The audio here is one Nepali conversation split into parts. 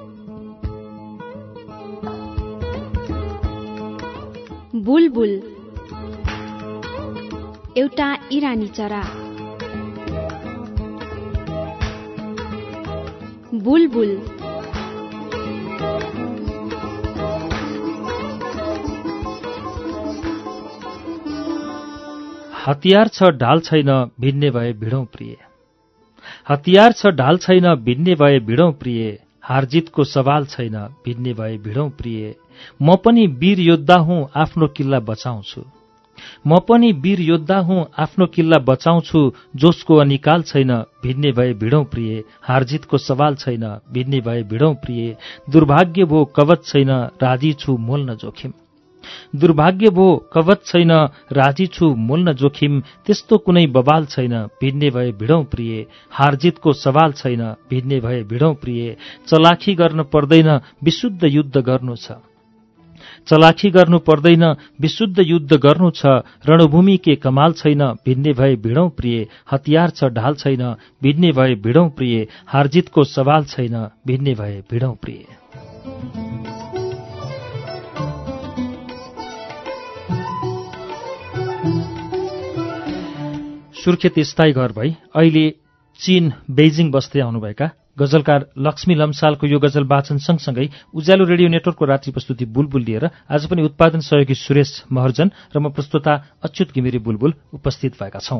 बुलबुल एउटा इरानी चरा। बुलबुल हतियार छ ढाल छैन भिन्ने भए भिडौं प्रिय। हतियार छ ढाल छैन भिन्ने भए भिडौं प्रिय। हारजितको सवाल छैन भिन्ने भए भिडौं प्रिय। म पनि वीर योद्धा हुँ आफ्नो किल्ला बचाउँछु। म पनि वीर योद्धा हुँ आफ्नो किल्ला बचाउँछु। जोसको अनिकाल छैन भिन्ने भए भिडौं प्रिय। हारजितको सवाल छैन भिन्ने भए भिडौं प्रिय। दुर्भाग्य भो कवच छैन राजी छु मोल्न जोखिम। दुर्भाग्य भो कवच छैन राजी छु मोल्न जोखिम। त्यस्तो कुनै बवाल छैन भिन्ने भए भिडौं प्रिय। हारजितको सवाल छैन भिन्ने भए भिडौं प्रिय। चलाखी गर्न पर्दैन विशुद्ध युद्ध गर्नु छ। चलाखी गर्नु पर्दैन विशुद्ध युद्ध गर्नु छ। रणभूमि के कमाल छैन भिन्ने भए भिडौं प्रिय। हतियार छ ढाल छैन भिन्ने भए भिडौं प्रिय। हारजितको सवाल छैन भिन्ने भए भिडौं प्रिय। सुर्खेत स्थायी घर भई अहिले चीन बेइजिङ बस्दै आउनुभएका गजलकार लक्ष्मी लम्सालको यो गजल वाचन सँगसँगै उज्यालो रेडियो नेटवर्कको रात्रि प्रस्तुति बुलबुल लिएर आज पनि उत्पादन सहयोगी सुरेश महर्जन र म प्रस्तुता अच्युत घिमिरे बुलबुल उपस्थित भएका छौं।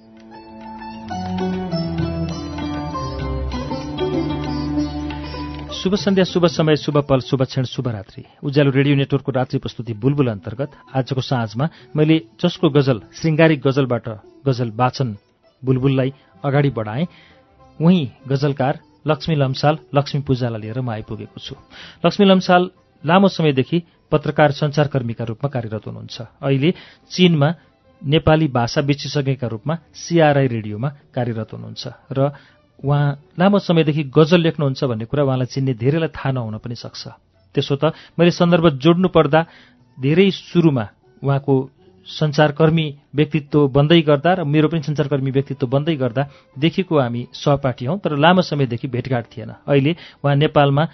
शुभ सन्ध्या, शुभ समय, शुभ पल, शुभ क्षण, शुभरात्रि। उज्यालो रेडियो नेटवर्कको रात्रि प्रस्तुति बुलबुल अन्तर्गत आजको साँझमा मैले जसको गजल श्रृंगारिक गजलबाट गजल वाचन बुलबुललाई अगाडि बढाएँ उही गजलकार लक्ष्मी लम्साल लक्ष्मी पूजालाई लिएर म आइपुगेको छु। लक्ष्मी लम्साल लामो समयदेखि पत्रकार सञ्चारकर्मीका रूपमा कार्यरत हुनुहुन्छ। अहिले चीनमा नेपाली भाषा विशेषज्ञका रूपमा CRI रेडियोमा कार्यरत हुनुहुन्छ र उहाँ लामो समयदेखि गजल लेख्नुहुन्छ भन्ने कुरा उहाँलाई चिन्ने धेरैलाई थाहा नहुन पनि सक्छ। त्यसो त मैले सन्दर्भ जोड्नु पर्दा धेरै सुरुमा उहाँको सञ्चारकर्मी व्यक्तित्व बन्दै गर्दा र मेरो पनि सञ्चारकर्मी व्यक्तित्व बन्दै गर्दा देखिको हामी सहपाठी हौं, तर लामो समयदेखि भेटघाट थिएन। अहिले उहाँ नेपालमा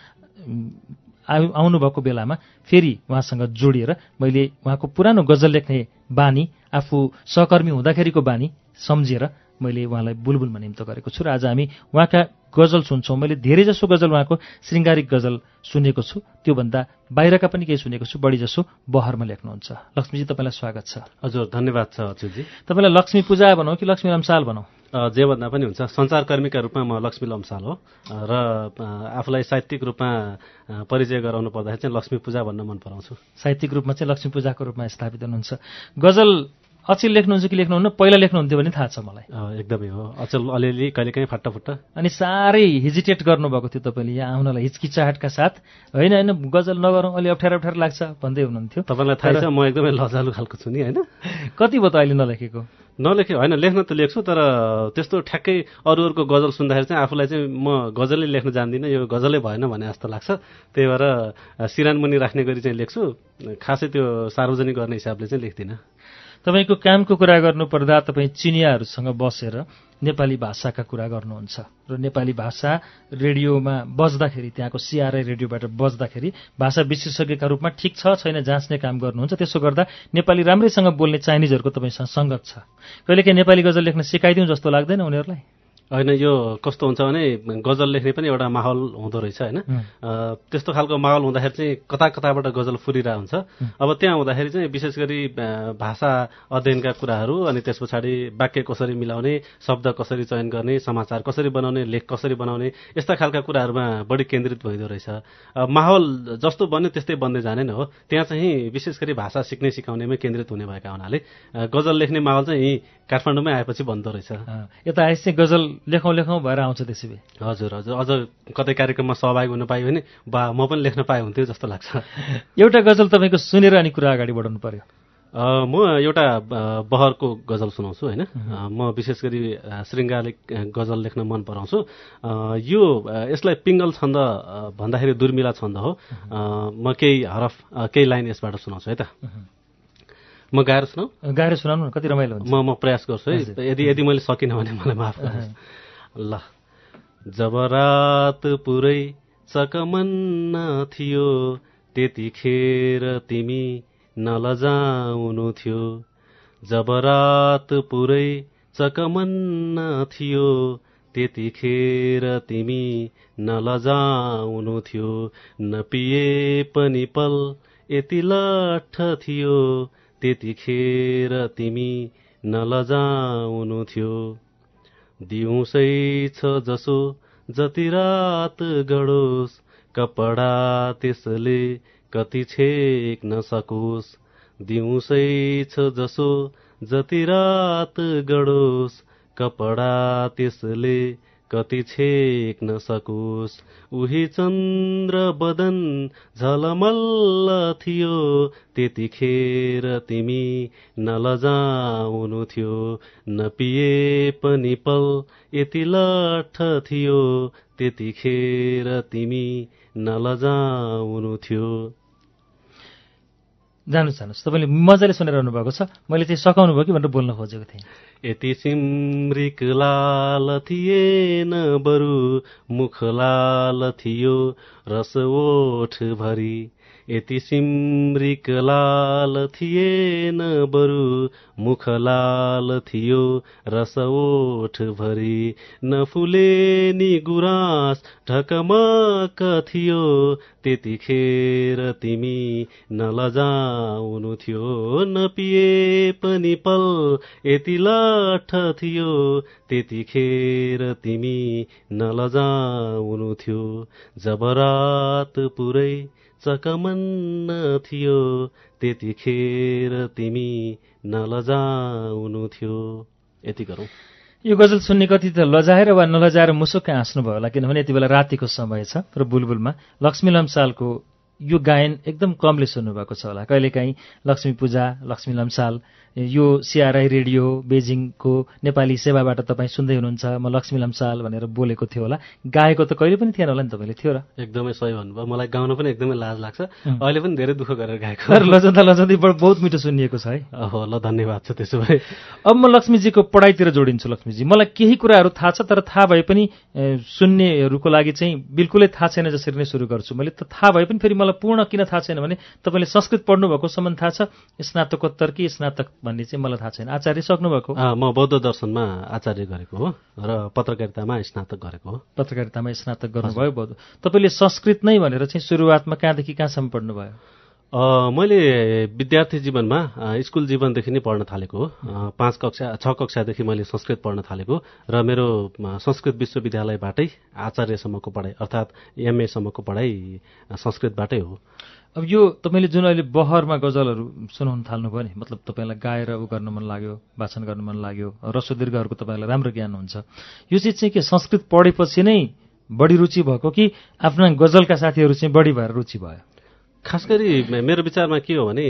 आउनुभएको बेलामा फेरि उहाँसँग जोडिएर मैले उहाँको पुरानो गजल लेख्ने बानी, आफू सहकर्मी हुँदाखेरिको बानी सम्झेर मैले उहाँलाई बुलबुलमा निम्तो गरेको छु र आज हामी उहाँका गजल सुन्छौं। मैले धेरैजसो गजल उहाँको श्रृंगारिक गजल सुनेको छु, त्योभन्दा बाहिरका पनि केही सुनेको छु। बढी जसो बहरमा लेख्नुहुन्छ। लक्ष्मीजी, तपाईँलाई स्वागत छ। हजुर, धन्यवाद छ अच्युतजी। तपाईँलाई लक्ष्मी पूजा भनौँ कि लक्ष्मी लम्साल भनौँ? जे भन्दा पनि हुन्छ। सञ्चारकर्मीका रूपमा म लक्ष्मी लम्साल हो र आफूलाई साहित्यिक रूपमा परिचय गराउनु पर्दाखेरि चाहिँ लक्ष्मी पूजा भन्न मन पराउँछु। साहित्यिक रूपमा चाहिँ लक्ष्मी पूजाको रूपमा स्थापित हुनुहुन्छ। गजल अचेल लेख्नुहुन्छ कि लेख्नुहुन्न? पहिला लेख्नुहुन्थ्यो भने थाहा छ मलाई। एकदमै हो, अचेल अलिअलि कहिलेकाहीँ फाट्टाफुट्टा। अनि साह्रै हेजिटेट गर्नुभएको थियो तपाईँले यहाँ आउनलाई, हिचकिचाहटका साथ। होइन गजल नगरौँ, अलि अप्ठ्यारो लाग्छ भन्दै हुनुहुन्थ्यो। तपाईँलाई थाहा छ म एकदमै लजालु खालको छु नि, होइन? कति भयो त अहिले नलेखेको? होइन, लेख्न त लेख्छु, तर त्यस्तो ठ्याक्कै अरूहरूको गजल सुन्दाखेरि चाहिँ आफूलाई चाहिँ म गजलै लेख्न जान्दिनँ, यो गजलै भएन भने जस्तो लाग्छ। त्यही भएर सिरानमुनि राख्ने गरी चाहिँ लेख्छु, खासै त्यो सार्वजनिक गर्ने हिसाबले चाहिँ लेख्दिनँ। तपाईँको कामको कुरा गर्नुपर्दा तपाईँ चिनियाहरूसँग बसेर नेपाली भाषाका कुरा गर्नुहुन्छ र नेपाली भाषा रेडियोमा बज्दाखेरि, त्यहाँको CRI रेडियोबाट बज्दाखेरि भाषा विशेषज्ञका रूपमा ठिक छ छैन जाँच्ने काम गर्नुहुन्छ। त्यसो गर्दा नेपाली राम्रैसँग बोल्ने चाइनिजहरूको तपाईँसँग सङ्गत छ। कहिलेकाहीँ नेपाली गजल लेख्न सिकाइदिउँ जस्तो लाग्दैन उनीहरूलाई? होइन, यो कस्तो हुन्छ भने गजल लेख्ने पनि एउटा माहौल हुँदो रहेछ, होइन? त्यस्तो खालको माहौल हुँदाखेरि चाहिँ कता कताबाट गजल फुरिरहेको हुन्छ। अब त्यहाँ हुँदाखेरि चाहिँ विशेष गरी भाषा अध्ययनका कुराहरू, अनि त्यस पछाडि वाक्य कसरी मिलाउने, शब्द कसरी चयन गर्ने, समाचार कसरी बनाउने, लेख कसरी बनाउने, यस्ता खालका कुराहरूमा बढी केन्द्रित भइदो रहेछ। माहौल जस्तो बन्यो त्यस्तै बन्दै जाने नै हो। त्यहाँ चाहिँ विशेष गरी भाषा सिक्ने सिकाउनेमै केन्द्रित हुने भएका हुनाले गजल लेख्ने माहौल चाहिँ यहीँ काठमाडौँमै आएपछि बन्दो रहेछ। यता आएपछि चाहिँ गजल लेखौँ भएर आउँछ त्यसै भए। हजुर, अझ कतै कार्यक्रममा सहभागी हुन पायो भने म पनि लेख्न पाए हुन्थ्यो जस्तो लाग्छ। एउटा गजल तपाईँको सुनेर अनि कुरा अगाडि बढाउनु पर्यो। म एउटा बहरको गजल सुनाउँछु, होइन? म विशेष गरी श्रृङ्गारिक गजल लेख्न मन पराउँछु। यसलाई पिङ्गल छन्द भन्दाखेरि दुर्मिला छन्द हो। म केही हरफ, केही लाइन यसबाट सुनाउँछु है त। म गाएर सुनाउनु, कति रमाइलो हुन्छ। म प्रयास गर्छु है। यदि मैले सकिनँ भने मलाई माफ गर्नुहोस्। ल। जब रात पुरै चकमन्न थियो त्यतिखेर तिमी नलजाउनु थियो जब रात पुरै चकमन्न थियो त्यतिखेर तिमी नलजाउनु थियो नपिए पनि पल यति लट्ठ थियो त्यतिखेर तिमी नलजाउनु थियो दिउँसै छ जसो जति रात गडोस् कपडा त्यसले कति छेक्न सकोस् दिउँसै छ जसो जति रात गडोस् कपडा त्यसले कति छेक्न सकोस् उही चन्द्र बदन झलमल्ल थियो त्यतिखेर तिमी नलजाउनु थियो नपिए पनि पल यति लट्ठ थियो त्यतिखेर तिमी नलजाउनु थियो। जानुहोस् तपाईँले मजाले सुनिरहनु भएको छ, मैले चाहिँ सघाउनु भयो कि भनेर बोल्न खोजेको थिएँ। यति सिम्रिक लाल थिएन बरु मुख लाल थियो रस ओठ भरी यति सिम्रिक लाल थिएन बरु मुख लाल थियो रस ओठ भरी नफुले नि गुराँस ढकमक थियो त्यतिखेर तिमी नलजाउनु थियो नपिए पनि पल यति लट्ठ थियो त्यतिखेर तिमी नलजाउनु थियो जब रात पुरै चकमन्न थियो त्यतिखेर तिमी नलजाउनु थियो। यति गरौँ। यो गजल सुन्ने कति त लजाएर वा नलजाएर मुसुक्कै हाँस्नुभयो होला, किनभने यति बेला रातिको समय छ र बुलबुलमा लक्ष्मी लम्सालको यो गायन एकदम कमले सुन्नुभएको छ होला। कहिलेकाहीँ लक्ष्मी पूजा, लक्ष्मी लम्साल, यो सिआरआई रेडियो बेजिङको नेपाली सेवाबाट तपाईँ सुन्दै हुनुहुन्छ, म लक्ष्मी लम्साल भनेर बोलेको थियो होला। गाएको त कहिले पनि थिएन होला नि तपाईँले, थियो र? एकदमै सही भन्नुभयो। मलाई गाउन पनि एकदमै लाज लाग्छ, अहिले पनि धेरै दुःख गरेर गाएको। लजाउँदा लजाउँदै बहुत मिठो सुनिएको छ है। हो ल, धन्यवाद छ त्यसो भए। अब म लक्ष्मीजीको पढाइतिर जोडिन्छु। लक्ष्मीजी, मलाई केही कुराहरू थाहा छ, तर थाहा भए पनि सुन्नेहरूको लागि चाहिँ बिल्कुलै थाहा छैन जसरी नै सुरु गर्छु मैले। त थाहा भए पनि फेरि मलाई पूर्ण किन थाहा छैन भने तपाईँले संस्कृत पढ्नुभएको सम्बन्ध थाहा छ, स्नातकोत्तर कि स्नातक भन्ने चाहिँ मलाई थाहा छैन। आचार्य सक्नुभएको? म बौद्ध दर्शनमा आचार्य गरेको हो र पत्रकारितामा स्नातक गरेको हो। पत्रकारितामा स्नातक गर्नुभयो बौद्ध। तपाईँले संस्कृत नै भनेर चाहिँ सुरुवातमा कहाँदेखि कहाँसम्म पढ्नुभयो? मैले विद्यार्थी जीवनमा स्कुल जीवनदेखि नै पढ्न थालेको हो। 6 कक्षादेखि मैले संस्कृत पढ्न थालेको र मेरो संस्कृत विश्वविद्यालयबाटै आचार्यसम्मको पढाइ अर्थात् MA सम्मको पढाइ संस्कृतबाटै हो। अब यो तपाईँले जुन अहिले बहरमा गजलहरू सुनाउन थाल्नुभयो नि, मतलब तपाईँलाई गाएर गर्न मन लाग्यो, वाचन गर्न मन लाग्यो, रस्व दीर्घहरूको तपाईँलाई राम्रो ज्ञान हुन्छ, यो चिज चाहिँ के संस्कृत पढेपछि नै बढी रुचि भएको कि आफ्ना गजलका साथीहरू चाहिँ बढी भएर रुचि भयो? खास गरी मेरो विचारमा के हो भने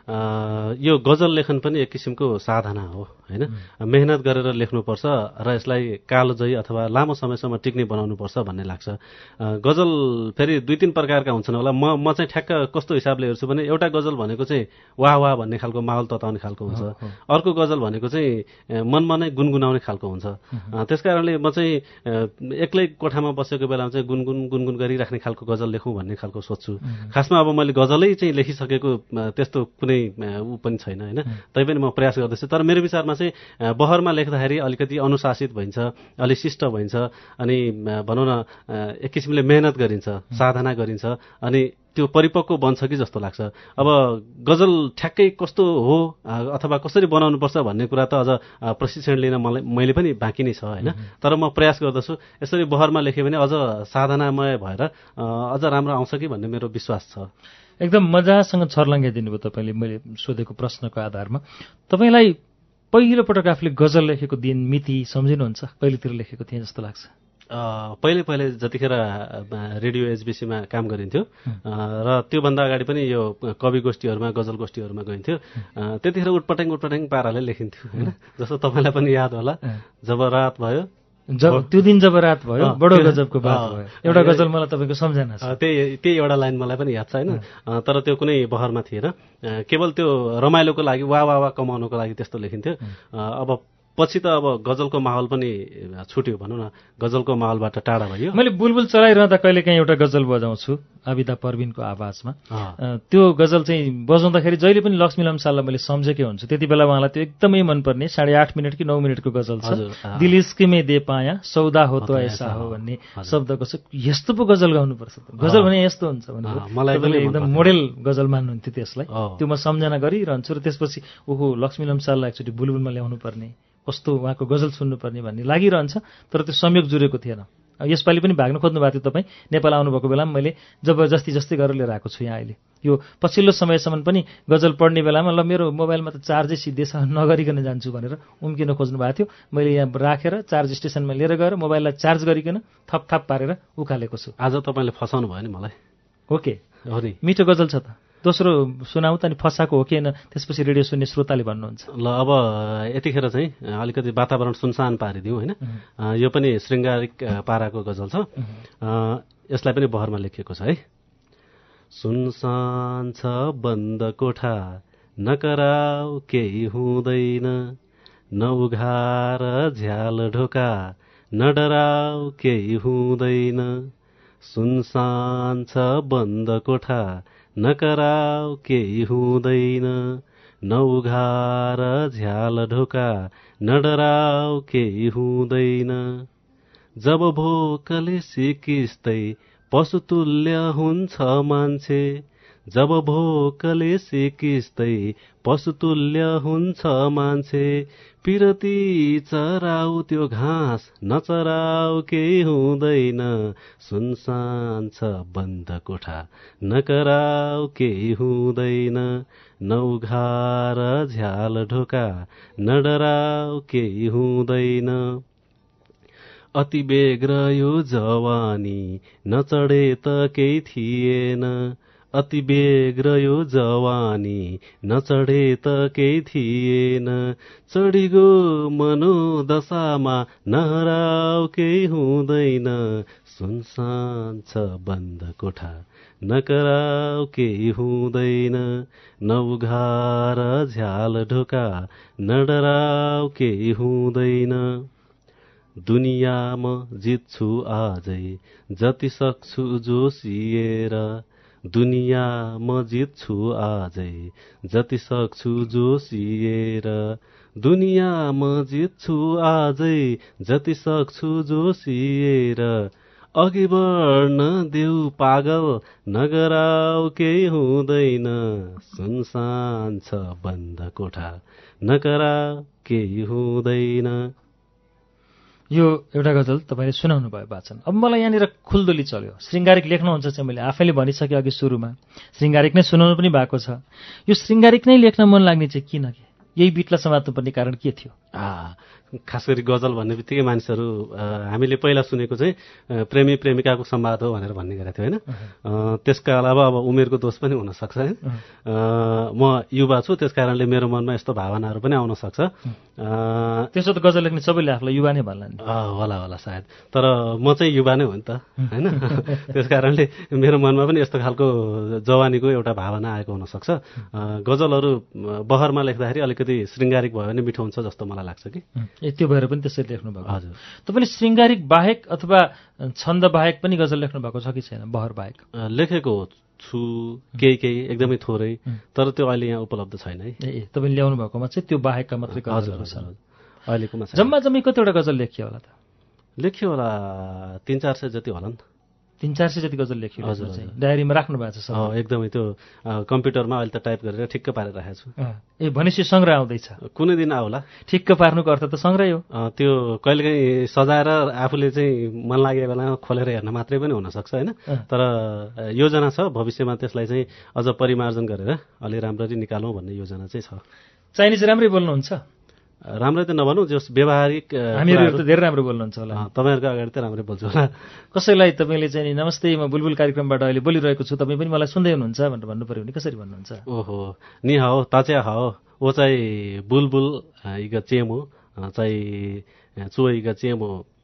यो गजल लेखन पनि एक किसिमको साधना हो हैन। मेहनत गरेर लेख्नुपर्छ र यसलाई कालोजयी अथवा लामो समयसम्म टिक्ने बनाउनुपर्छ भन्ने लाग्छ। गजल फेरि 2-3 प्रकारका हुन्छन् होला। म चाहिँ ठ्याक्क कस्तो हिसाबले हेर्छु भने एउटा गजल भनेको चाहिँ वाह वाह भन्ने खालको माहौल तताउने खालको हुन्छ, अर्को गजल भनेको चाहिँ मनमा नै गुनगुनाउने खालको हुन्छ। त्यसकारणले म चाहिँ एक्लै कोठामा बसेको बेलामा चाहिँ गुनगुन गरिराख्ने खालको गजल लेखौँ भन्ने खालको सोच्छु। खासमा अब मैले गजलै चाहिँ लेखिसकेको त्यस्तो कुनै ऊ पनि छैन हैन, तैपनि म प्रयास गर्दैछु। तर मेरो विचारमा चाहिँ बहरमा लेख्दाखेरि अलिकति अनुशासित भइन्छ, अलि शिष्ट भइन्छ, अनि भनौँ न एक किसिमले मेहनत गरिन्छ, साधना गरिन्छ, अनि त्यो परिपक्व बन्छ कि जस्तो लाग्छ। अब गजल ठ्याक्कै कस्तो हो अथवा कसरी बनाउनुपर्छ भन्ने कुरा त अझ प्रशिक्षण लिन मैले पनि बाँकी नै छ हैन। तर म प्रयास गर्दछु यसरी बहरमा लेखेँ भने अझ साधनामय भएर अझ राम्रो आउँछ कि भन्ने मेरो विश्वास छ। एकदम मजासँग छर्लङ्गाइदिनु भयो तपाईँले मैले सोधेको प्रश्नको आधारमा। तपाईँलाई पहिलो पटक आफूले गजल लेखेको दिन मिति सम्झिनुहुन्छ? कहिलेतिर लेखेको थिएँ जस्तो लाग्छ? पहिले जतिखेर रेडियो एचबिसीमा काम गरिन्थ्यो र त्योभन्दा अगाडि पनि यो कवि गोष्ठीहरूमा गजल गोष्ठीहरूमा गइन्थ्यो, त्यतिखेर उटपटाङ पाराले लेखिन्थ्यो हैन। जस्तो तपाईँलाई पनि याद होला, जब रात भयो, त्यो दिन जब रात भयो बडो गजबको बात भयो, एउटा गजल मलाई तपाईँको सम्झना छ। त्यही एउटा लाइन मलाई पनि याद छ हैन। तर त्यो कुनै बहरमा थिएन, केवल त्यो रमाइलोको लागि वाह वाह वाह कमाउनको लागि त्यस्तो लेखिन्थ्यो। अब पछि त अब गजलको माहौल पनि छुट्यो भनौँ न, गजलको माहौलबाट टाढा भयो। मैले बुलबुल चलाइरहँदा कहिलेकाहीँ एउटा गजल बजाउँछु आबिदा परविनको आवाजमा। त्यो गजल चाहिँ बजाउँदाखेरि जहिले पनि लक्ष्मी लम्साललाई मैले सम्झेकै हुन्छु। त्यति बेला उहाँलाई त्यो एकदमै मनपर्ने 8.5 मिनट कि 9 मिनटको गजल छ, दिल इस्क में दे पाया सौदा हो तो ऐसा हो भन्ने शब्दको छ। यस्तो पो गजल गाउनुपर्छ, गजल भने यस्तो हुन्छ भनेर मलाई एकदम मोडेल गजल मान्नुहुन्थ्यो त्यसलाई। त्यो म सम्झना गरिरहन्छु र त्यसपछि ओहो लक्ष्मी लम्साललाई एकचोटि बुलबुलमा ल्याउनु पर्ने, कस्तो उहाँको गजल सुन्नुपर्ने भन्ने लागिरहन्छ। तर त्यो संयोग जुरेको थिएन। यसपालि पनि भाग्न खोज्नु भएको थियो तपाईँ, नेपाल आउनुभएको बेलामा मैले जबरजस्ती जस्तै गरेर लिएर आएको छु यहाँ अहिले। यो पछिल्लो समयसम्म पनि गजल पढ्ने बेलामा ल मेरो मोबाइलमा त चार्जै सिद्धेछ नगरिकन जान्छु भनेर उम्किन खोज्नु भएको थियो। मैले यहाँ राखेर चार्ज स्टेसनमा लिएर गएर मोबाइललाई चार्ज गरिकन थपथाप पारेर उकालेको छु। आज तपाईँले फसाउनु भयो नि मलाई। ओके, हो नि, मिठो गजल छ त। दोस्रो सुनाउ त नि, फसाएको हो कि होइन त्यसपछि रेडियो सुन्ने श्रोताले भन्नुहुन्छ। ल अब यतिखेर चाहिँ अलिकति वातावरण सुनसान पारिदिउँ होइन। यो पनि श्रृङ्गारिक पाराको गजल छ। यसलाई पनि बहरमा लेखिएको छ है। सुनसान छ बन्द कोठा, नकराउ केही हुँदैन, नउघार झ्याल ढोका, नडराउ केही हुँदैन। सुनसान छ बन्द कोठा, नकराउ केही हुँदैन, नउघार झ्याल ढोका, नडराउ केही हुँदैन। जब भोकले सिकिस्तै पशुतुल्य हुन्छ मान्छे, जब भोकले सिकिस्तै पशुतुल्य हुन्छ मान्छे, पिरती चराउ त्यो घाँस नचराउ केही हुँदैन। सुनसान छ बन्द कोठा, नकराउ केही हुँदैन, नउघार झ्याल ढोका, नडराउ केही हुँदैन। अति बेग्र यो जवानी नचढे त केही थिएन, अति बेग्र यो जवानी नचढे त केही थिएन। चढिगो मनोदशामा नहराउ केही हुँदैन। सुनसान छ बन्द कोठा, नकराउ केही हुँदैन, नउघार झ्याल ढोका, नडराउ केही हुँदैन। दुनियाँमा जित्छु आजै जति सक्छु जोसिएर, दुनियाँमा जित्छु आजै जति सक्छु जोसिएर, दुनियाँमा जित्छु आजै जति सक्छु जोसिएर। अघि बढ्न देऊ पागल, नगराउ केही हुँदैन। सुनसान छ बन्द कोठा, नगराउ केही हुँदैन। यो एउटा गजल तपाईँले सुनाउनु भयो वाचन। अब मलाई यहाँनिर खुल्दुली चल्यो। श्रृङ्गारिक लेख्नुहुन्छ चाहिँ मैले आफैले भनिसकेँ अघि सुरुमा, श्रृङ्गारिक नै सुनाउनु पनि भएको छ। यो श्रृङ्गारिक नै लेख्न मन लाग्ने चाहिँ किन, के यही बिटलाई समात्नुपर्ने कारण के थियो? खास गरी गजल भन्ने बित्तिकै मानिसहरू हामीले पहिला सुनेको चाहिँ प्रेमी प्रेमिकाको संवाद हो भनेर भन्ने गरेको थियो होइन। त्यसका अलावा अब उमेरको दोष पनि हुनसक्छ होइन। म युवा छु, त्यस कारणले मेरो मनमा यस्तो भावनाहरू पनि आउन सक्छ। त्यसो त गजल लेख्ने सबैले आफूलाई युवा नै भन्ला नि। होला होला सायद, तर म चाहिँ युवा नै हो नि त होइन। त्यस कारणले मेरो मनमा पनि यस्तो खालको जवानीको एउटा भावना आएको हुनसक्छ। गजलहरू बहरमा लेख्दाखेरि अलिकति श्रृङ्गारिक भयो भने मिठो हुन्छ जस्तो मलाई लाग्छ कि। त्यो भएर पनि त्यसरी लेख्नु भएको? हजुर। तपाईँले श्रृङ्गारिक बाहेक अथवा छन्द बाहेक पनि गजल लेख्नु भएको छ कि छैन? बहर बाहेक लेखेको छु केही केही, एकदमै थोरै, तर त्यो अहिले यहाँ उपलब्ध छैन है। तपाईँले ल्याउनु भएकोमा चाहिँ त्यो बाहेकका मात्रै गजलहरू छन्। अहिलेकोमा जम्मा जम्मी कतिवटा गजल लेखियो होला त? लेखियो होला 300-400 जति होला नि त। 300-400 जति गजल लेखियो? हजुर। डायरीमा राख्नु भएको छ? एकदमै, त्यो कम्प्युटरमा अहिले त टाइप गरेर ठिक्क पारेर राखेको छु। भनेपछि सङ्ग्रह आउँदैछ? कुनै दिन आउला। ठिक्क पार्नुको अर्थ त सङ्ग्रह हो। त्यो कहिलेकाहीँ सजाएर आफूले चाहिँ मन लागेको बेलामा खोलेर हेर्न मात्रै पनि हुनसक्छ होइन। तर योजना छ भविष्यमा त्यसलाई चाहिँ अझ परिमार्जन गरेर अलि राम्ररी निकालौँ भन्ने योजना चाहिँ छ। चाइनिज राम्रै बोल्नुहुन्छ? राम्रै त नभनौँ, जस व्यवहारिक। हामीहरू त धेरै राम्रो बोल्नुहुन्छ होला। तपाईँहरूको अगाडि त राम्रै बोल्छु होला। कसैलाई तपाईँले चाहिँ नमस्ते म बुलबुल कार्यक्रमबाट अहिले बोलिरहेको छु, तपाईँ पनि मलाई सुन्दै हुनुहुन्छ भनेर भन्नु पर्यो भने कसरी भन्नुहुन्छ? ओहो, नि हाओ ताच्या हाओ, ओ चाहिँ बुलबुल इग चेमो चाहिँ चुइग चेमो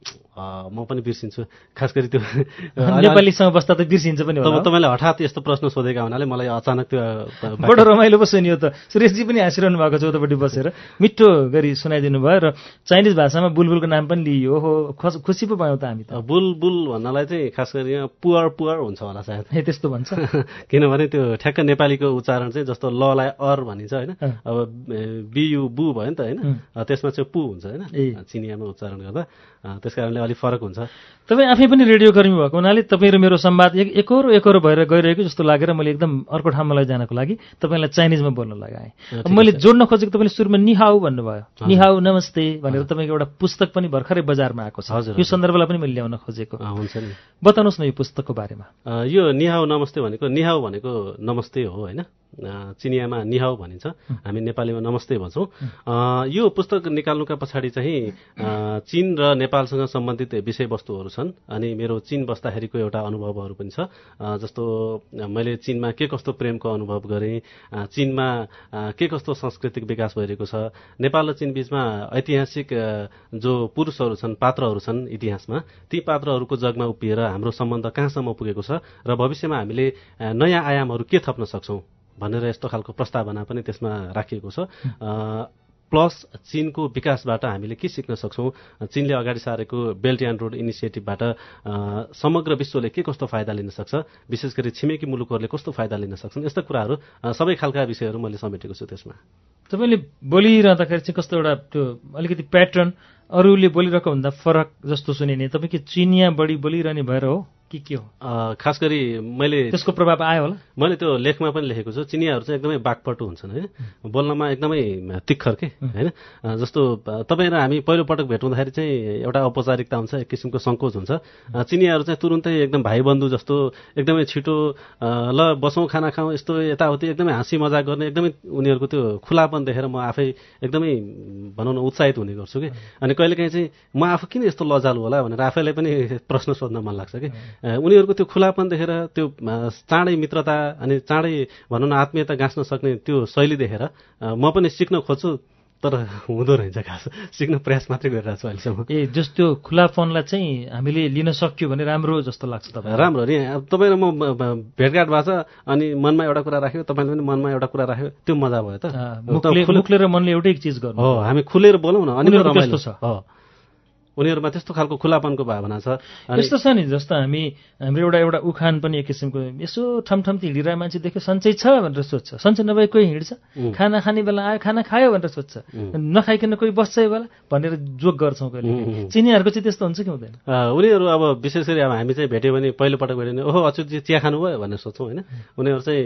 म पनि बिर्सिन्छु खास गरी त्यो नेपालीसँग बस्दा त बिर्सिन्छ पनि होला। तपाईँले हठात यस्तो प्रश्न सोधेका हुनाले मलाई अचानक त्यो बडो रमाइलो पो सुनियो त। सुरेशजी पनि हाँसिरहनु भएको छ उतापट्टि बसेर मिठो गरी सुनाइदिनु भयो र चाइनिज भाषामा बुलबुलको नाम पनि लिइयो। हो खुसी पो पायौँ त हामी त। बुलबुल भन्नलाई चाहिँ खास गरी यहाँ पुवर हुन्छ होला सायद। ए त्यस्तो भन्छ। किनभने त्यो ठ्याक्क नेपालीको उच्चारण चाहिँ जस्तो ललाई अर भनिन्छ होइन, अब बियु बु भयो नि त होइन, त्यसमा चाहिँ पु हुन्छ होइन चिनियामा उच्चारण गर्दा, त्यस कारणले अलिक फरक हुन्छ। तपाईँ आफै पनि रेडियोकर्मी भएको हुनाले तपाईँ र मेरो संवाद एकरो भएर गइरहेको जस्तो लागेर मैले एकदम अर्को ठाउँमा लैजानको लागि तपाईँलाई चाइनिजमा बोल्न लगाएँ। मैले जोड्न खोजेको तपाईँले सुरुमा निहाउ भन्नुभयो। निहाउ नमस्ते भनेर तपाईँको एउटा पुस्तक पनि भर्खरै बजारमा आएको छ। यो सन्दर्भलाई पनि मैले ल्याउन खोजेको। हुन्छ नि, बताउनुहोस् न यो पुस्तकको बारेमा। यो निहाउ नमस्ते भनेको निहाउ भनेको नमस्ते हो होइन, चिनियामा निहाउ भनिन्छ, हामी नेपालीमा नमस्ते भन्छौँ। यो पुस्तक निकाल्नुका पछाडि चाहिँ चीन र नेपालसँग सम्बन्धित विषयवस्तुहरू छन् अनि मेरो चीन बस्दाखेरिको एउटा अनुभवहरू पनि छ। जस्तो मैले चीनमा के कस्तो प्रेमको अनुभव गरेँ, चीनमा के कस्तो सांस्कृतिक विकास भइरहेको छ, नेपाल र चीन बीचमा ऐतिहासिक जो पुरुषहरू छन्, पात्रहरू छन् इतिहासमा, ती पात्रहरूको जगमा उभिएर हाम्रो सम्बन्ध कहाँसम्म पुगेको छ र भविष्यमा हामीले नयाँ आयामहरू के थप्न सक्छौँ भनेर यस्तो खालको प्रस्तावना पनि त्यसमा राखिएको छ। प्लस चीनको विकासबाट हामीले के सिक्न सक्छौँ, चीनले अगाडि सारेको बेल्ट एन्ड रोड इनिसिएटिभबाट समग्र विश्वले के कस्तो फाइदा लिन सक्छ, विशेष गरी छिमेकी मुलुकहरूले कस्तो फाइदा लिन सक्छन्, यस्ता कुराहरू सबै खालका विषयहरू मैले समेटेको छु त्यसमा। तपाईँले बोलिरहँदाखेरि चाहिँ कस्तो एउटा त्यो अलिकति प्याटर्न अरूले बोलिरहेको भन्दा फरक जस्तो सुनिने, तपाईँ के चिनिया बढी बोलिरहने भएर हो कि के हो? खास गरी मैले त्यसको प्रभाव आयो होला। मैले त्यो लेखमा पनि लेखेको छु, चिनियाहरू चाहिँ एकदमै बाकपटु हुन्छन् होइन, बोल्नमा एकदमै तिखर के होइन। जस्तो तपाईँ र हामी पहिलोपटक भेट्नुहुँदाखेरि चाहिँ एउटा औपचारिकता हुन्छ, एक किसिमको सङ्कोच हुन्छ। चिनियाहरू चाहिँ तुरुन्तै एकदम भाइबन्धु जस्तो एकदमै छिटो ल बसौँ खाना खाउँ यस्तो यताउति एकदमै हाँसी मजाक गर्ने, एकदमै उनीहरूको त्यो खुलापन देखेर म आफै एकदमै भनौँ न उत्साहित हुने गर्छु कि। अनि कहिलेकाहीँ चाहिँ म आफू किन यस्तो लजालु होला भनेर आफैलाई पनि प्रश्न सोध्न मन लाग्छ कि। उनीहरूको त्यो खुलापन देखेर, त्यो चाँडै मित्रता अनि चाँडै भनौँ न आत्मीयता गाँच्न सक्ने त्यो शैली देखेर म पनि सिक्न खोज्छु, तर हुँदो रहेछ खास सिक्न प्रयास मात्रै गरिरहेको छु अहिलेसम्म। ए जस्तो खुलापनलाई चाहिँ हामीले लिन सक्यो भने राम्रो जस्तो लाग्छ तपाईँ? राम्रो नि, तपाईँ र म भेटघाट भएको छ अनि मनमा एउटा कुरा राख्यो, तपाईँले पनि मनमा एउटा कुरा राख्यो, त्यो मजा भयो त। मुखले र मनले एउटै चिज गर्नु हो, हामी खुलेर बोलौँ न, अनि त्यस्तो छ। उनीहरूमा त्यस्तो खालको खुलापनको भावना छ। यस्तो छ नि, जस्तो हाम्रो एउटा उखान पनि एक किसिमको, यसो ठमठम हिँडिरहेको मान्छे देख्यो सन्चै छ भनेर सोध्छ, सन्चै नभए कोही हिँड्छ, खाना खाने बेला आयो खाना खायो भनेर सोध्छ, नखाइकन कोही बस्छ बेला भनेर जोक गर्छौँ कहिले। चिनीहरूको चाहिँ त्यस्तो हुन्छ कि हुँदैन? उनीहरू अब विशेष गरी अब हामी चाहिँ भेट्यो भने पहिलोपटक भेट्यो भने ओहो अच्युतजी चिया खानुभयो भनेर सोध्छौँ होइन। उनीहरू चाहिँ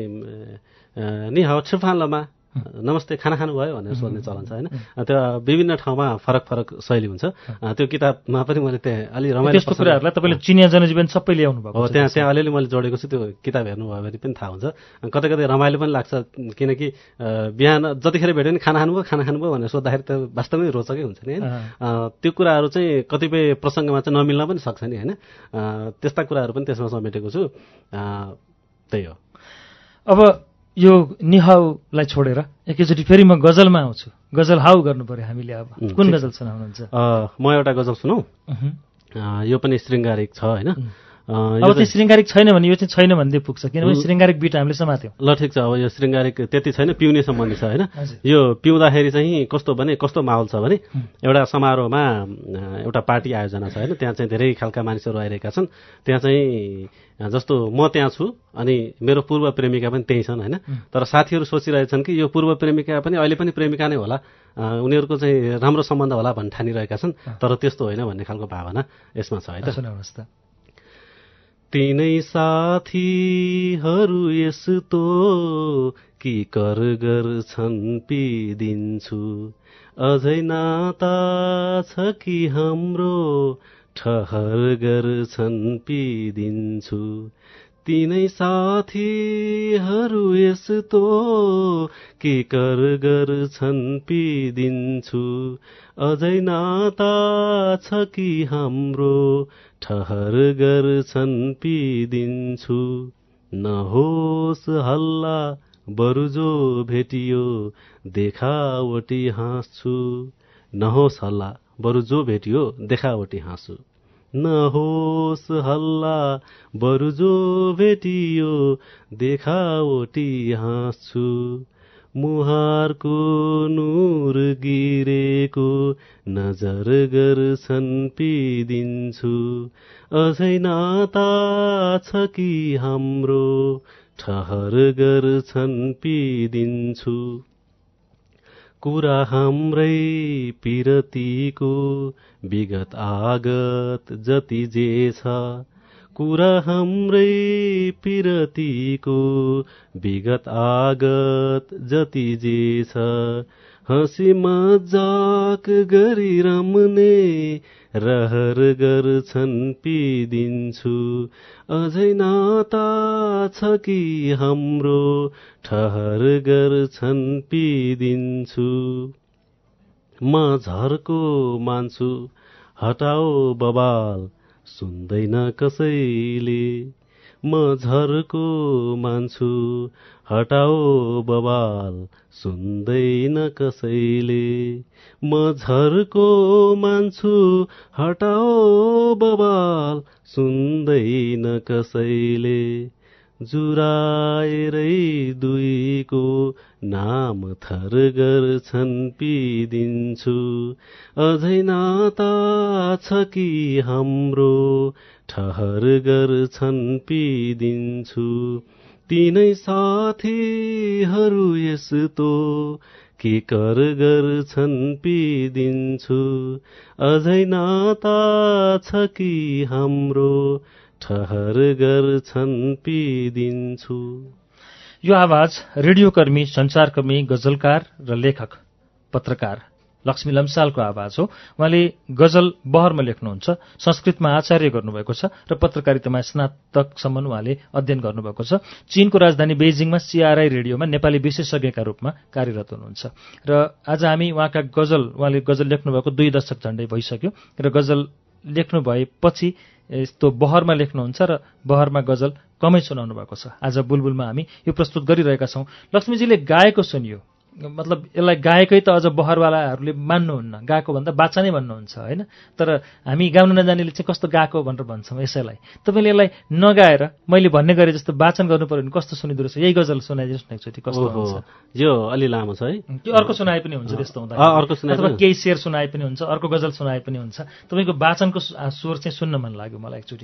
नि हाउ छिर्फान लमा नमस्ते खाना खानुभयो भनेर सोध्ने चलन छ होइन। त्यो विभिन्न ठाउँमा फरक फरक शैली हुन्छ। त्यो किताबमा पनि मैले त्यहाँ अलि रमाइलो त्यस्तो कुराहरूलाई तपाईँले चिनिया जनजीवन सबै ल्याउनु भएको हो, त्यहाँ अलिअलि मैले जोडेको छु। त्यो किताब हेर्नुभयो भने पनि थाहा हुन्छ। कतै कतै रमाइलो पनि लाग्छ, किनकि बिहान जतिखेर भेट्यो भने खाना खानुभयो भनेर सोद्धाखेरि त वास्तवमै रोचकै हुन्छ नि होइन। त्यो कुराहरू चाहिँ कतिपय प्रसङ्गमा चाहिँ नमिल्न पनि सक्छ नि होइन। त्यस्ता कुराहरू पनि त्यसमा समेटेको छु। त्यही हो। अब यो निहाउलाई छोडेर एकैचोटि फेरि म गजलमा आउँछु। गजल हाउ गर्नु पर्यो हामीले। अब कुन गजल सुनाउनुहुन्छ? म एउटा गजल सुनौ। यो पनि श्रृङ्गारिक छ होइन। अब त्यो श्रृङ्गारिक छैन भने यो चाहिँ छैन भन्दै पुग्छ, किनभने श्रृङ्गारिक बिट हामीले समात्यौँ। ल ठिक छ, अब यो श्रृङ्गारिक त्यति छैन, पिउने सम्बन्धी छ होइन। यो पिउँदाखेरि चाहिँ कस्तो माहौल छ भने, एउटा समारोहमा एउटा पार्टी आयोजना छ होइन। त्यहाँ चाहिँ धेरै खालका मानिसहरू आइरहेका छन्। त्यहाँ चाहिँ जस्तो म त्यहाँ छु अनि मेरो पूर्व प्रेमिका पनि त्यहीँ छन् होइन। तर साथीहरू सोचिरहेछन् कि यो पूर्व प्रेमिका पनि अहिले पनि प्रेमिका नै होला, उनीहरूको चाहिँ राम्रो सम्बन्ध होला भन्ने ठानिरहेका छन्। तर त्यस्तो होइन भन्ने खालको भावना यसमा छ है त। तिनै साथीहरू यस्तो कि कर गर्छन् पिदिन्छु, अझै नाता छ कि हाम्रो ठहर गर्छन् पिदिन्छु। तिनै साथीहरू यस्तो कि कर गर्छन् पिदिन्छु, अझै नाता छ कि हाम्रो ठहर गर्छन् पिदिन्छु। नहोस् हल्ला बरु जो भेटियो देखावटी हाँस्छु, नहोस् हल्ला बरु जो भेटियो देखावटी हाँसु नहोस् हल्ला बरु जो भेटियो देखावटी हाँसु मुहारको नूर गिरेको नजर गर्छन् पिदिन्छु अझै नाता छ कि हाम्रो ठहर गर्छन् पिदिन्छु कुरा हाम्रै पिरतीको विगत आगत जति जे छ कुरा हाम्रै पिरतीको विगत आगत जति जे छ हँसी मजाक गरी रम्ने रहर गर्छन् पिदिन्छु अझै नाता छ कि हाम्रो ठहर गर्छन् पिदिन्छु म झर्को मान्छु हटाओ बबाल सुन्दैन कसैले म झर्को मान्छु हटाओ बबाल सुन्दैन कसैले म झर्को मान्छु हटाओ बबाल सुन्दैन कसैले जुराएरै दुईको नाम थर गर्छन् पिदिन्छु अझै नाता छ कि हाम्रो ठहर गर्छन् पिदिन्छु तीनै साथीहरू यस्तो के कर गर्छन् पिदिन्छु अझै नाता छ कि हाम्रो ठहर गर्छन् पिदिन्छु। यो आवाज रेडियोकर्मी, सञ्चारकर्मी, गजलकार र लेखक पत्रकार लक्ष्मी लम्सालको आवाज हो। उहाँले गजल बहरमा लेख्नुहुन्छ, संस्कृतमा आचार्य गर्नुभएको छ र पत्रकारितामा स्नातकसम्म उहाँले अध्ययन गर्नुभएको छ। चीनको राजधानी बेइजिङमा CRI रेडियोमा नेपाली विशेषज्ञका रूपमा कार्यरत हुनुहुन्छ र आज हामी उहाँले गजल लेख्नुभएको 2 दशक झण्डै भइसक्यो र गजल लेख्नु भएपछि यस्तो बहरमा लेख्नुहुन्छ र बहरमा गजल कमै सुनाउनु भएको छ। आज बुलबुलमा हामी यो प्रस्तुत गरिरहेका छौँ। लक्ष्मीजीले गाएको सुनियो, मतलब यसलाई गाएकै त अझ बहरवालाहरूले मान्नुहुन्न, गाएको भन्दा बाचा नै भन्नुहुन्छ होइन। तर हामी गाउन नजानेले चाहिँ कस्तो गाएको भनेर भन्छौँ यसैलाई। तपाईँले यसलाई नगाएर मैले भन्ने गरे जस्तो वाचन गर्नु पर्यो भने कस्तो सुनिँदो रहेछ? यही गजल सुनाइदिनुहोस् न एकचोटि, कस्तो हुन्छ? यो अलि लामो छ है। त्यो अर्को सुनाए पनि हुन्छ त्यस्तो हुँदा, अथवा केही शेर सुनाए पनि हुन्छ, अर्को गजल सुनाए पनि हुन्छ। तपाईँको वाचनको स्वर चाहिँ सुन्न मन लाग्यो मलाई एकचोटि।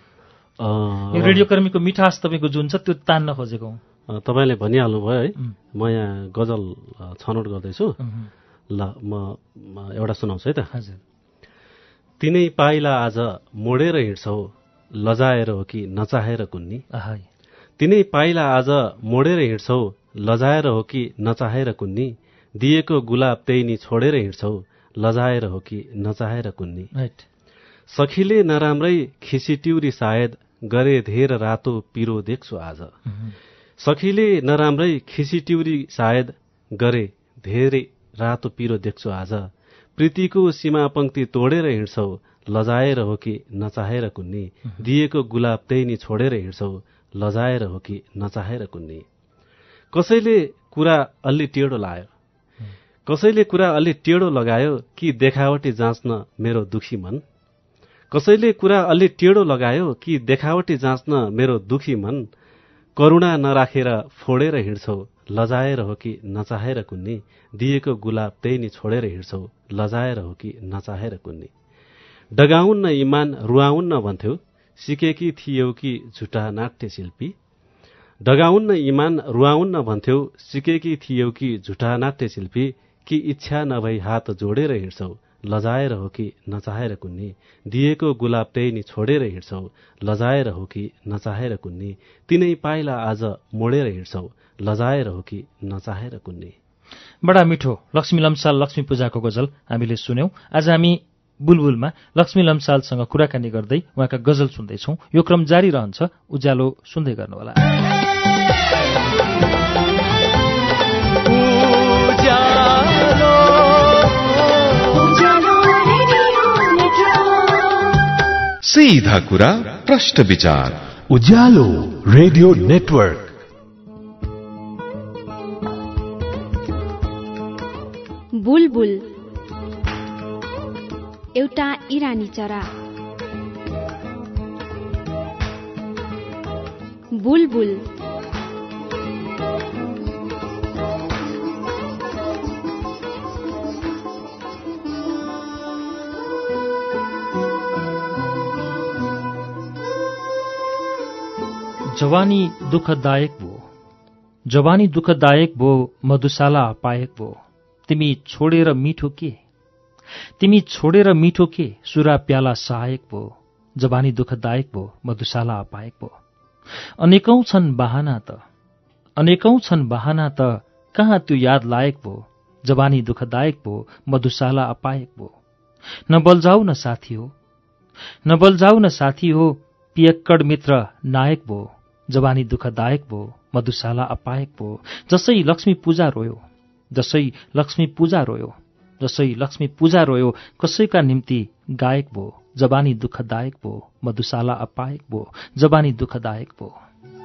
यो रेडियोकर्मीको मिठास तपाईँको जुन छ त्यो तान्न खोजेको हुँ। तपाईँले भनिहाल्नुभयो है। म यहाँ गजल छनौट गर्दैछु। ल म एउटा सुनाउँछु है त। हजुर। तिनै पाइला आज मोडेर हिँड्छौ लजाएर हो कि नचाहेर कुन्नी। तिनै पाइला आज मोडेर हिँड्छौ लजाएर हो कि नचाहेर कुन्नी। दिएको गुलाब त्यही नि छोडेर हिँड्छौ लजाएर हो कि नचाहेर कुन्नी। सखीले नराम्रै खिसिट्युरी सायद गरे धेर रातो पिरो देख्छु आज। सखीले नराम्रै खिसिट्युरी सायद गरे धेरै रातो पिरो देख्छु आज। प्रीतिको सीमा पंक्ति तोडेर हिँड्छौ लजाएर हो कि नचाहेर कुन्नी। दिएको गुलाब त्यही नि छोडेर हिँड्छौ लजाएर हो कि नचाहेर कुन्नी। कसैले कुरा अलि टेढो लायो, कसैले कुरा अलि टेढो लगायो कि देखावटी जाँच्न मेरो दुखी मन। कसैले कुरा अलि टेढो लगायो कि देखावटी जाँच्न मेरो दुखी मन। करुणा नराखेर फोडेर हिँड्छौ लजाएर हो कि नचाहेर कुन्नी। दिएको गुलाब त्यही नि छोडेर हिँड्छौ लजाएर हो कि नचाहेर कुन्नी। डगाउन्न इमान रुवाउन्न भन्थ्यौ सिकेकी थियौ कि झुटा नाट्य शिल्पी। डगाउन्न इमान रुवाउन्न भन्थ्यौ सिकेकी थियौ कि झुटा नाट्य शिल्पी। कि इच्छा नभई हात जोडेर हिँड्छौ लजाएर हो कि नचाहेर कुन्नी। दिएको गुलाब त्यही नि छोडेर हिँड्छौ लजाएर हो कि नचाहेर कुन्नी। तिनै पाइला आज मोडेर हिँड्छौ लजाएर हो कि नचाहेर कुन्नी। बडा मिठो लक्ष्मी लम्साल लक्ष्मी पूजाको गजल हामीले सुन्यौं। आज हामी बुलबुलमा लक्ष्मी लम्सालसँग कुराकानी गर्दै उहाँका गजल सुन्दैछौं। यो क्रम जारी रहन्छ, उज्यालो सुन्दै गर्नुहोला। सीधा कुरा प्रश्न विचार, उज्यालो रेडियो नेटवर्क। बुलबुल एउटा इरानी चरा। बुलबुल। जवानी दुःखदायक भो, जवानी दुःखदायक भो, मधुशाला अपायक भो। तिमी छोडेर मिठो के, तिमी छोडेर मिठो के, सुरा प्याला सहायक भो। जवानी दुःखदायक भो, मधुशाला अपायक भो। अनेकौं छन् बहाना त, अनेकौं छन् बहाना त, कहाँ त्यो याद लायक भो। जवानी दुःखदायक भो, मधुशाला अपायक भो। न बलजाऊ न साथी हो, न बलजाऊ न साथी हो, पियक्कड मित्र नायक भो। जवानी दुःखदायक भो, मधुशाला अपायक भो। जसै लक्ष्मी पूजा रोयो, जसै लक्ष्मी पूजा रोयो, जसै लक्ष्मी पूजा रोयो, कसैका निम्ति गायक भो। जवानी दुःखदायक भो, मधुशाला अपायक भो। जवानी दुःखदायक भो।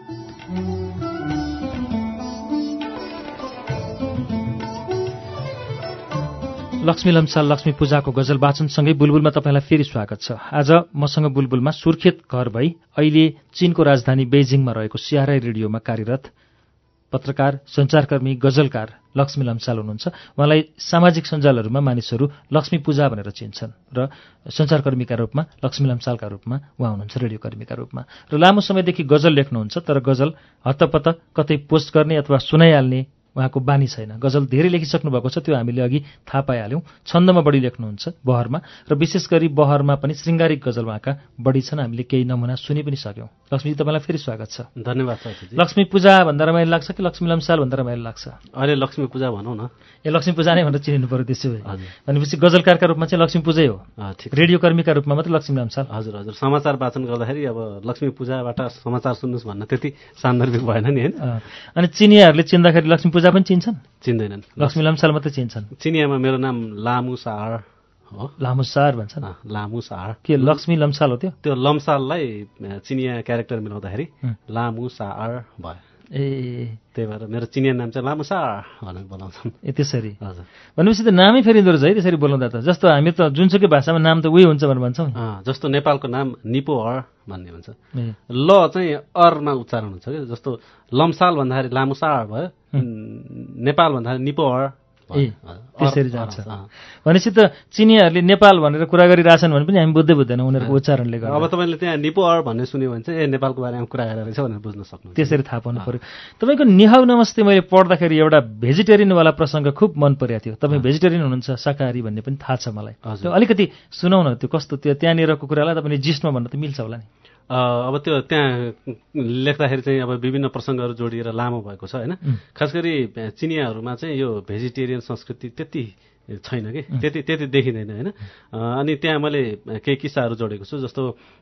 लक्ष्मी लम्साल लक्ष्मी पूजाको गजल वाचनसँगै बुलबुलमा तपाईँलाई फेरि स्वागत छ। आज मसँग बुलबुलमा सुर्खेत घर भई अहिले चीनको राजधानी बेजिङमा रहेको सिआरआई रेडियोमा कार्यरत पत्रकार, सञ्चारकर्मी, गजलकार लक्ष्मी लम्साल हुनुहुन्छ। उहाँलाई सामाजिक सञ्जालहरूमा मानिसहरू लक्ष्मी पूजा भनेर चिन्छन् र सञ्चारकर्मीका रूपमा लक्ष्मी लम्सालका रूपमा उहाँ हुनुहुन्छ, रेडियोकर्मीका रूपमा। र लामो समयदेखि गजल लेख्नुहुन्छ, तर गजल हत्तपत्त कतै पोस्ट गर्ने अथवा सुनाइहाल्ने उहाँको बानी छैन। गजल धेरै लेखिसक्नु भएको छ, त्यो हामीले अघि थाहा पाइहाल्यौँ। छन्दमा बढी लेख्नुहुन्छ, बहरमा, र विशेष गरी बहरमा पनि श्रृङ्गारिक गजल उहाँका बढी छन्। हामीले केही नमुना सुनि पनि सक्यौँ। लक्ष्मीजी, तपाईँलाई फेरि स्वागत छ। धन्यवाद साथीजी। लक्ष्मी पूजा भन्दा रमाइलो लाग्छ कि लक्ष्मी लम्साल भन्दा रमाइलो लाग्छ? अहिले लक्ष्मी पूजा भनौँ न। ए, लक्ष्मी पूजा नै भनेर चिनिनु पऱ्यो त्यसो भए। भनेपछि गजलकारका रूपमा चाहिँ लक्ष्मी पूजै हो, रेडियोकर्मीका रूपमा मात्रै लक्ष्मी लम्साल। हजुर हजुर। समाचार वाचन गर्दाखेरि अब लक्ष्मी पूजाबाट समाचार सुन्नुहोस् भन्न त्यति सान्दर्भिक भएन नि, होइन? अनि चिनियाहरूले चिन्दाखेरि लक्ष्मी पूजा पनि चिन्छन्? चिन्दैनन्, लक्ष्मी लम्साल मात्रै चिन्छन्। चिनियामा मेरो नाम लामु सार हो। लामु सार भन्छन्? लामु सार। के लक्ष्मी लम्साल हो त्यो? त्यो लम्साललाई चिनिया क्यारेक्टर मिलाउँदाखेरि लामु सार भयो। ए, त्यही भएर मेरो चिनिया नाम चाहिँ लामु सार भनेर बोलाउँछन्। ए, त्यसरी? हजुर। भनेपछि त नामै फेरिँदो रहेछ है त्यसरी बोलाउँदा त। जस्तो हामी त जुनसुकै भाषामा नाम त उही हुन्छ भनेर भन्छौँ। जस्तो नेपालको नाम निपो अर भन्ने हुन्छ। ल चाहिँ अरमा उच्चारण हुन्छ कि, जस्तो लम्साल भन्दाखेरि लामु सार भयो, नेपाल भन्दाखेरि निपो अर। ए, त्यसरी जान्छ। भनेपछि त चिनियाहरूले नेपाल भनेर कुरा गरिरहेछन् भने पनि हामी बुझ्दै बुझ्दैनौँ उनीहरूको उच्चारणले गर्दा। अब तपाईँले त्यहाँ निपो अर भन्ने सुन्यो भने चाहिँ ए, नेपालको बारेमा कुरा गरेर रहेछ भनेर बुझ्न सक्नुहुन्छ। त्यसरी थाहा पाउनु पर्यो। तपाईँको निहाउ नमस्ते मैले पढ्दाखेरि एउटा भेजिटेरियनवाला प्रसङ्ग खुब मन परेको थियो। तपाईँ भेजिटेरियन हुनुहुन्छ, शाकाहारी भन्ने पनि थाहा छ मलाई। त्यो अलिकति सुनाउन, त्यो कस्तो, त्यो त्यहाँनिरको कुरालाई तपाईँले जिस्टमा भन्न त मिल्छ होला नि? अब त्यो त्यहाँ लेख्दाखेरि चाहिँ अब विभिन्न प्रसङ्गहरू जोडिएर लामो भएको छ, होइन? खास गरी चिनियाहरूमा चाहिँ यो भेजिटेरियन संस्कृति त्यति छैन कि, त्यति देखिँदैन, होइन? अनि त्यहाँ मैले केही किस्साहरू जोडेको छु। जस्तो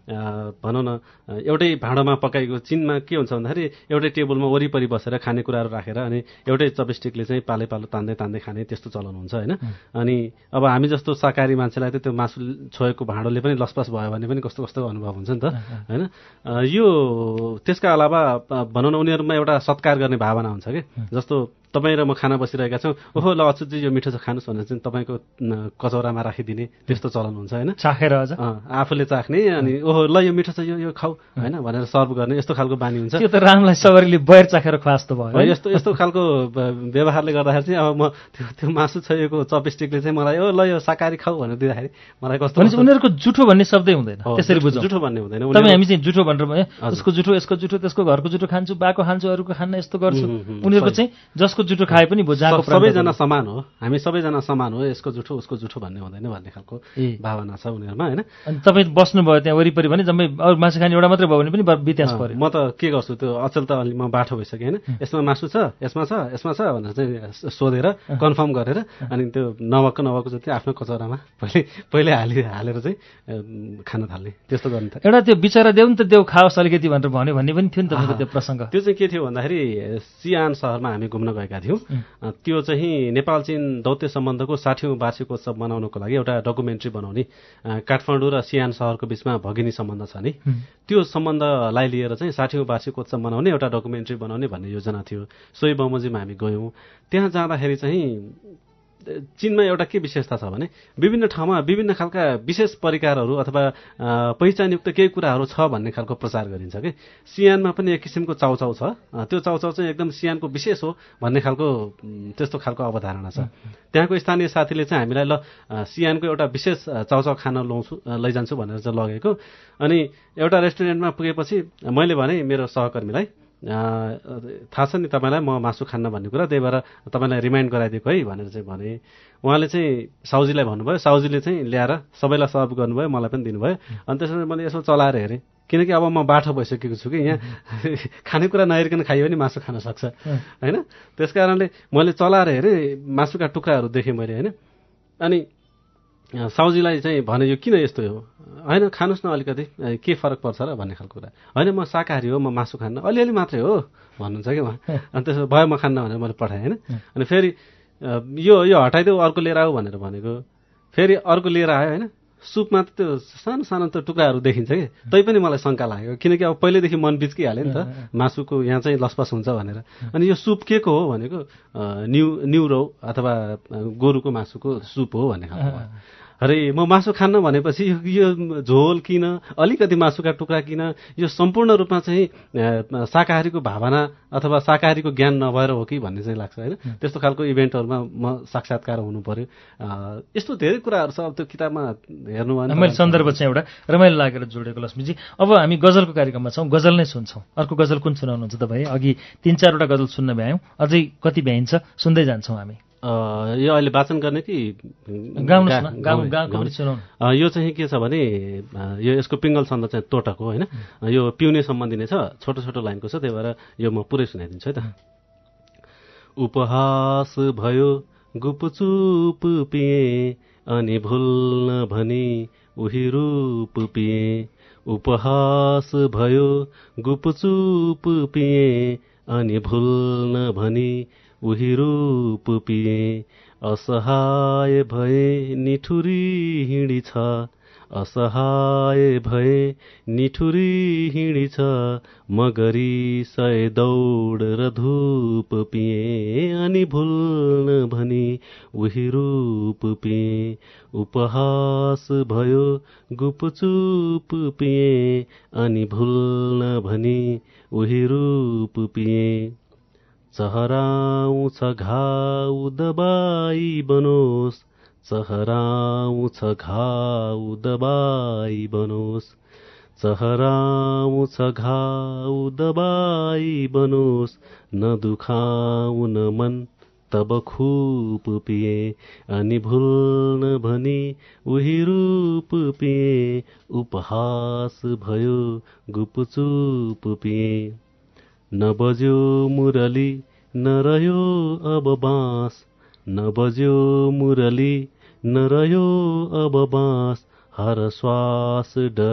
भनौँ न, एउटै भाँडोमा पकाएको, चिनमा के हुन्छ भन्दाखेरि एउटै टेबलमा वरिपरि बसेर खानेकुराहरू राखेर अनि एउटै चपस्टिकले चाहिँ पाले पालो तान्दै तान्दै खाने त्यस्तो चलन हुन्छ, होइन? अनि अब हामी जस्तो शाकाहारी मान्छेलाई त त्यो मासु छोएको भाँडोले पनि लसपस भयो भने पनि कस्तो कस्तो अनुभव हुन्छ नि त, होइन? यो त्यसका अलावा भनौँ न, उनीहरूमा एउटा सत्कार गर्ने भावना हुन्छ कि, जस्तो तपाईँ र म खाना बसिरहेका छौँ, ओहो ल अच्युतजी यो मिठो छ खानुहोस् भनेर चाहिँ तपाईँको कचौरामा राखिदिने त्यस्तो चलन हुन्छ, होइन? चाखेर अझ आफूले चाख्ने, अनि ओहो ल यो मिठो छ, यो खाऊ, होइन भनेर सर्भ गर्ने, यस्तो खालको बानी हुन्छ। त्यो त रामलाई सगरीले बयर चाखेर खुवास्तो भयो। यस्तो खालको व्यवहारले गर्दाखेरि चाहिँ अब म त्यो मासु छोएको चपस्टिकले चाहिँ मलाई ओ ल यो शाकाहारी खाऊ भनेर दिँदाखेरि मलाई कस्तो। भनेपछि उनीहरूको जुठो भन्ने शब्दै हुँदैन, त्यसरी बुझौँ। जुठो भन्ने हुँदैन। तपाईँ हामी चाहिँ जुठो भनेर उसको जुठो, यसको जुठो, त्यसको घरको जुठो खान्छु, बाको खान्छु, अरूको खान्न, यस्तो गर्छु। उनीहरूको चाहिँ जसको जुठो खाए पनि सबैजना समान हो, हामी सबैजना समान हो, यसको जुठो उसको जुठो भन्ने हुँदैन भन्ने खालको भावना छ उनीहरूमा, होइन? अनि तपाईँ बस्नुभयो त्यहाँ वरिपरि भने जम्मै अरू मासु खाने एउटा मात्रै भयो भने पनि बित्यास पर्यो। म त के गर्छु, त्यो अचेल त अलि म बाठो भइसकेँ, होइन? यसमा मासु छ, यसमा छ, यसमा छ भनेर चाहिँ सोधेर कन्फर्म गरेर अनि त्यो नभएको जति आफ्नो कचौरामा पहिले हालेर चाहिँ खान थाल्ने, त्यस्तो गर्ने। एउटा त्यो बिचरा देऊ नि त देऊ खाओस् अलिकति भनेर भन्यो भन्ने पनि थियो नि तपाईँको त्यो प्रसङ्ग। त्यो चाहिँ के थियो भन्दाखेरि सियान सहरमा हामी घुम्न गएका थियौँ। त्यो चाहिँ नेपाल चीन दौत्य सम्बन्धको 60औं वार्षिकोत्सव मनाउनको लागि एउटा डकुमेन्ट्री बनाउने, काठमाडौँ र सियान सहरको बिचमा भगिनी सम्बन्ध छ नि, त्यो सम्बन्धलाई लिएर चाहिँ 60औं वार्षिकोत्सव मनाउने एउटा डकुमेन्ट्री बनाउने भन्ने योजना थियो। सोही बमोजिममा हामी गयौँ। त्यहाँ जाँदाखेरि चाहिँ चीनमा एउटा के विशेषता छ भने विभिन्न ठाउँमा विभिन्न खालका विशेष परिकारहरू अथवा पहिचानयुक्त केही कुराहरू छ भन्ने खालको प्रचार गरिन्छ कि सियानमा पनि एक किसिमको चाउचाउ छ त्यो चाउचाउ चाहिँ एकदम सियानको विशेष हो भन्ने खालको त्यस्तो खालको अवधारणा छ त्यहाँको स्थानीय साथीले चाहिँ हामीलाई ल सियानको एउटा विशेष चाउचाउ खान लैजान्छु भनेर चाहिँ लगेको अनि एउटा रेस्टुरेन्टमा पुगेपछि मैले भने मेरो सहकर्मीलाई थाहा छ नि तपाईँलाई म मासु खान्न भन्ने कुरा त्यही भएर तपाईँलाई रिमाइन्ड गराइदिएको है भनेर चाहिँ भने उहाँले चाहिँ साउजीलाई भन्नुभयो साउजीले चाहिँ ल्याएर सबैलाई सर्भ गर्नुभयो मलाई पनि दिनुभयो अनि त्यसपछि मैले यसो चलाएर हेरेँ किनकि अब म बाठो भइसकेको छु कि यहाँ खानेकुरा नहेरिकन खायो भने मासु खान सक्छ होइन त्यस कारणले मैले चलाएर हेरेँ मासुका टुक्राहरू देखेँ मैले होइन अनि साउजीलाई चाहिँ भने यो किन यस्तो हो होइन खानुहोस् न अलिकति के फरक पर्छ र भन्ने खालको कुरा होइन म शाकाहारी हो म मासु खान्न अलिअलि मात्रै हो भन्नुहुन्छ कि उहाँ अनि त्यसो भयो म खान्न भनेर मैले पठाएँ होइन अनि फेरि यो हटाइदेऊ अर्को लिएर आऊ भनेर भनेको फेरि अर्को लिएर आयो होइन सुपमा त त्यो सानो सानो त टुक्राहरू देखिन्छ कि तैपनि मलाई शङ्का लाग्यो किनकि अब पहिल्यैदेखि मन बिच्किहाल्यो नि त मासुको यहाँ चाहिँ लसपस हुन्छ भनेर अनि यो सुप के को हो भनेको न्युरो अथवा गोरुको मासुको सुप हो भन्ने खालको अरे म मासु खान्न भनेपछि यो झोल किन अलिकति मासुका टुक्रा किन यो सम्पूर्ण रूपमा चाहिँ शाकाहारीको भावना अथवा शाकाहारीको ज्ञान नभएर हो कि भन्ने चाहिँ लाग्छ होइन त्यस्तो खालको इभेन्टहरूमा म साक्षात्कार हुनु पर्यो यस्तो धेरै कुराहरू छ अब त्यो किताबमा हेर्नु भने मैले सन्दर्भ चाहिँ एउटा रमाइलो लागेर जोडेको लक्ष्मीजी अब हामी गजलको कार्यक्रममा छौँ गजल नै सुन्छौँ अर्को गजल कुन सुनाउनुहुन्छ तपाईँ अघि 3-4वटा गजल सुन्न भ्यायौँ अझै कति भ्याइन्छ सुन्दै जान्छौँ हामी यो अहिले वाचन गर्ने कि यो चाहिँ के छ भने यो यसको पिङ्गल छन्द चाहिँ तोटक हो होइन यो पिउने सम्बन्धी नै छ छोटो छोटो लाइनको छ त्यही भएर यो म पुरै सुनाइदिन्छु है त उपहास भयो गुपचुप पिए अनि भुल्न भनी उही रूप पिए उपहास भयो गुपचुप पिए अनि भुल्न भनी उही रूप पिए असहाय भए निठुरी हिँडी छ असहाय भए निठुरी हिँडी छ मगरी सय दौड र धूप पिए अनि भुल्न भनी उही रूप पिए उपहास भयो गुपचुप पिए अनि भुल्न भनी उही रूप पिए चहराउँछ घाउ दबाई बनोस् चहराउँछ घाउ दबाई बनोस् चहराउँछ घाउ दबाई बनोस् न दुखाउन मन तब खूप पिए अनि भुल्न भनी उही रूप पिए उपहास भयो गुपचुप पिए न बज्यो मुरली न रह्यो अब बाँस न बज्यो मुरली न रह्यो अब बाँस हर श्वास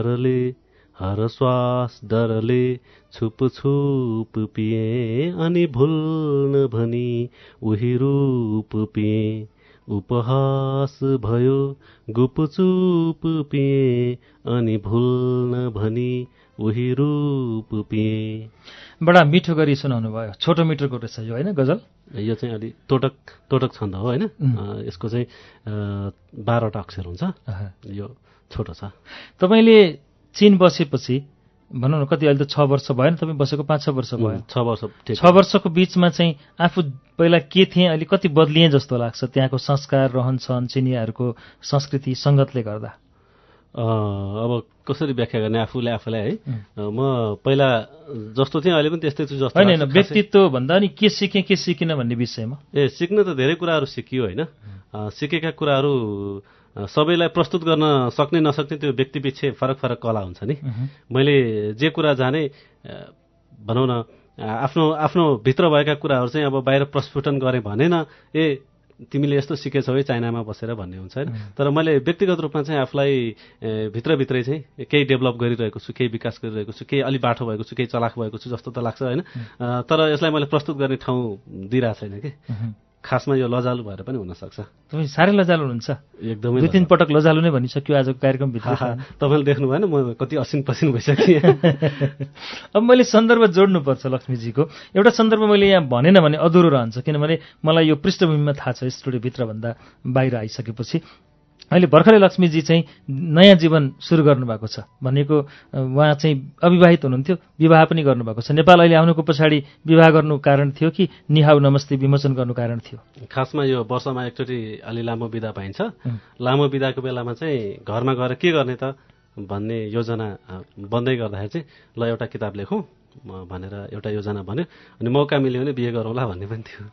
डरले छुप छुप पिए अनि भुल्न भनी उही रूप पिए उपहास भयो गुपचुप पिए अनि भुल्न भनी उही रूप पिए बडा मिठो गरी सुनाउनु भयो छोटो मिटरको रहेछ यो होइन गजल यो चाहिँ अलि तोटक छन्द हो होइन यसको चाहिँ 12वटा अक्षर हुन्छ यो छोटो छ तपाईँले चीन बसेपछि भनौँ न कति अहिले त 6 वर्ष भएन तपाईँ बसेको 5-6 वर्ष भयो 6 वर्षको बिचमा चाहिँ आफू पहिला के थिएँ अहिले कति बदलिए जस्तो लाग्छ त्यहाँको संस्कार रहनसहन चिनियाहरूको संस्कृति सङ्गतले गर्दा अब कसरी व्याख्या गर्ने आफूलाई है म पहिला जस्तो थिएँ अहिले पनि त्यस्तै छु जस्तो होइन व्यक्तित्व भन्दा नि के सिकेँ के सिकिन भन्ने विषयमा सिक्न त धेरै कुराहरू सिकियो होइन सिकेका कुराहरू सबैलाई प्रस्तुत गर्न सक्ने नसक्ने त्यो व्यक्तिपिच्छे फरक कला हुन्छ नि मैले जे कुरा जाने भनौँ न आफ्नो भित्र भएका कुराहरू चाहिँ अब बाहिर प्रस्फुटन गरेँ भनेन तिमीले यस्तो सिकेछौ है चाइनामा बसेर भन्ने हुन्छ होइन तर मैले व्यक्तिगत रूपमा चाहिँ आफूलाई भित्रभित्रै चाहिँ केही डेभलप गरिरहेको छु केही विकास गरिरहेको छु केही अलि बाठो भएको छु केही चलाख भएको छु जस्तो त लाग्छ होइन तर यसलाई मैले प्रस्तुत गर्ने ठाउँ दिइरहेको छैन कि खासमा यो लजालु भएर पनि हुनसक्छ। तपाईँ साह्रै लजालु हुनुहुन्छ, एकदमै 2-3 पटक लजालु नै भनिसक्यो आजको कार्यक्रमभित्र। तपाईँले देख्नु भएन म कति असिन पसिन भइसकेँ। अब मैले सन्दर्भ जोड्नुपर्छ लक्ष्मीजीको। एउटा सन्दर्भ मैले यहाँ भनेन भने अधुरो रहन्छ, किनभने मलाई यो पृष्ठभूमिमा थाहा छ स्टुडियोभित्रभन्दा बाहिर आइसकेपछि। अहिले भर्खरै लक्ष्मीजी चाहिँ नयाँ जीवन सुरु गर्नुभएको छ भनेको, उहाँ चाहिँ अविवाहित हुनुहुन्थ्यो, विवाह पनि गर्नुभएको छ। नेपाल अहिले आउनुको पछाडि विवाह गर्नु कारण थियो कि निहाउ नमस्ते विमोचन गर्नु कारण थियो? खासमा यो वर्षमा एकचोटि अलि लामो बिदा पाइन्छ। लामो बिदाको बेलामा चाहिँ घरमा गएर के गर्ने त भन्ने योजना बन्दै गर्दाखेरि चाहिँ ल एउटा किताब लेखौँ भनेर एउटा योजना भन्यो। अनि मौका मिल्यो भने बिहे गरौँला भन्ने पनि थियो।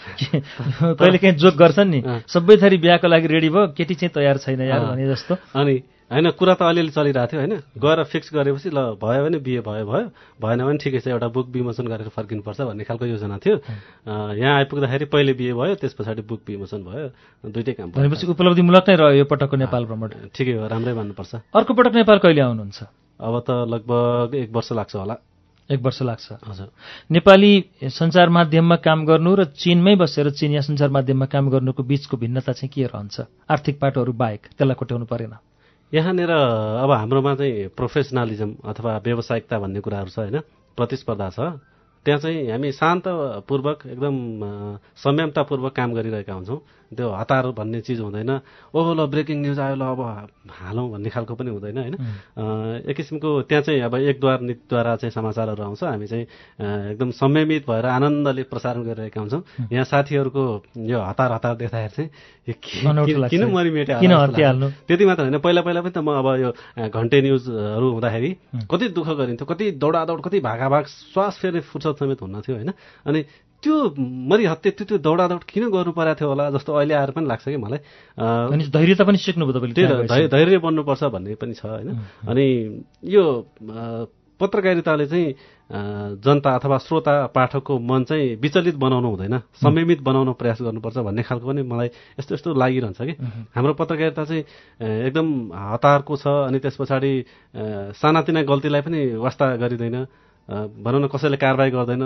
कहिले काहीँ जोक गर्छन् नि, सबै थरी बिहाको लागि रेडी भयो, केटी चाहिँ तयार छैन यार भने जस्तो। अनि होइन, कुरा त अलिअलि चलिरहेको थियो होइन, गएर फिक्स गरेपछि ल भयो भने बिहे भयो, भएन भने ठिकै छ, एउटा बुक विमोचन गरेर फर्किनुपर्छ भन्ने खालको योजना थियो। यहाँ आइपुग्दाखेरि पहिले बिहे भयो, त्यस पछाडि बुक विमोचन भयो, दुइटै काम भयो। भनेपछि उपलब्धिमूलक नै रह्यो यो पटकको नेपाल भ्रमण। ठिकै हो, राम्रै भन्नुपर्छ। अर्को पटक नेपाल कहिले आउनुहुन्छ? अब त लगभग 1 वर्ष लाग्छ होला। 1 वर्ष लाग्छ। हजुर। नेपाली सञ्चार माध्यममा काम गर्नु र चीनमै बसेर चिनिया सञ्चार माध्यममा काम गर्नुको बीचको भिन्नता चाहिँ के रहन्छ? आर्थिक पाटोहरू बाहेक त्यसलाई कोट्याउनु परेन? यहाँनिर अब हाम्रोमा चाहिँ प्रोफेसनलिजम अथवा व्यावसायिकता भन्ने कुराहरू छ होइन, प्रतिस्पर्धा छ। त्यहाँ चाहिँ हामी शान्तपूर्वक एकदम संयमतापूर्वक काम गरिरहेका हुन्छौँ। त्यो हतार भन्ने चिज हुँदैन, ओहो ल ब्रेकिङ न्युज आयो ल अब हालौँ भन्ने खालको पनि हुँदैन होइन। एक किसिमको त्यहाँ चाहिँ अब एकद्वार नीतिद्वारा चाहिँ समाचारहरू आउँछ, हामी चाहिँ एकदम संयमित भएर आनन्दले प्रसारण गरिरहेका हुन्छौँ। यहाँ साथीहरूको यो हतार देख्दाखेरि चाहिँ किन मरिमेटे हाल्नु, त्यति मात्र होइन, पहिला पनि त म अब यो घन्टे न्युजहरू हुँदाखेरि कति दुःख गरिन्थ्यो, कति दौडादौड, कति भागाभाग, श्वास फेर्ने फुर्सद समेत हुन्न थियो होइन। अनि त्यो मरिहत्ते त्यो दौडादौड किन गर्नु परेको थियो होला जस्तो अहिले आएर पनि लाग्छ कि मलाई। अनि धैर्यता पनि सिक्नुभयो तपाईँले? धैर्य बन्नुपर्छ भन्ने पनि छ होइन। अनि यो पत्रकारिताले चाहिँ जनता अथवा श्रोता पाठकको मन चाहिँ विचलित बनाउनु हुँदैन, संयमित बनाउन प्रयास गर्नुपर्छ भन्ने खालको पनि मलाई यस्तो लागिरहन्छ कि हाम्रो पत्रकारिता चाहिँ एकदम हतारको छ। अनि त्यस पछाडि सानातिना गल्तीलाई पनि वास्ता गरिँदैन, भनौँ न कसैले कारबाही गर्दैन।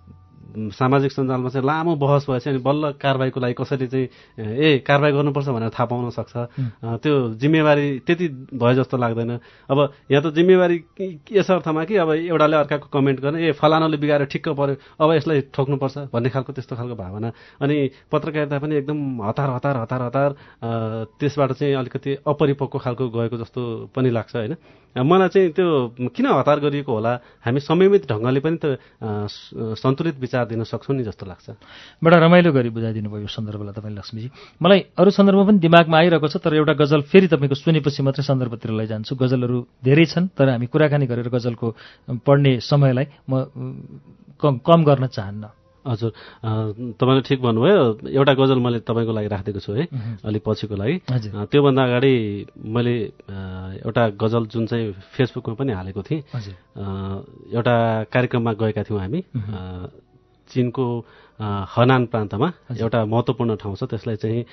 सामाजिक सञ्जालमा चाहिँ लामो बहस भएपछि अनि बल्ल कारबाहीको लागि कसैले चाहिँ कारबाही गर्नुपर्छ भनेर थाहा पाउन सक्छ। त्यो जिम्मेवारी त्यति भयो जस्तो लाग्दैन। अब यहाँ त जिम्मेवारी यस अर्थमा कि अब एउटाले अर्काको कमेन्ट गर्ने, फलानाले बिगाएर ठिक्क पर्यो, अब यसलाई ठोक्नुपर्छ भन्ने खालको त्यस्तो खालको भावना। अनि पत्रकारिता पनि एकदम हतार त्यसबाट चाहिँ अलिकति अपरिपक्व खालको गएको जस्तो पनि लाग्छ होइन। मलाई चाहिँ त्यो किन हतार गरिएको होला, हामी संयमित ढङ्गले पनि त सन्तुलित विचार दिन सक्छौँ नि जस्तो लाग्छ। बडा रमाइलो गरी बुझाइदिनु भयो यो सन्दर्भलाई तपाईँले लक्ष्मीजी। मलाई अरू सन्दर्भ पनि दिमागमा आइरहेको छ, तर एउटा गजल फेरि तपाईँको सुनेपछि मात्रै सन्दर्भतिर लैजान्छु। गजलहरू धेरै छन्, तर हामी कुराकानी गरेर गजलको पढ्ने समयलाई म कम गर्न चाहन्न। हजुर, तपाईँले ठिक भन्नुभयो। एउटा गजल मैले तपाईँको लागि राखिदिएको छु है, अलि पछिको लागि। त्योभन्दा अगाडि मैले एउटा गजल जुन चाहिँ फेसबुकमा पनि हालेको थिएँ। एउटा कार्यक्रममा गएका थियौँ हामी चीनको हनान प्रान्तमा। एउटा महत्त्वपूर्ण ठाउँ छ, त्यसलाई चाहिँ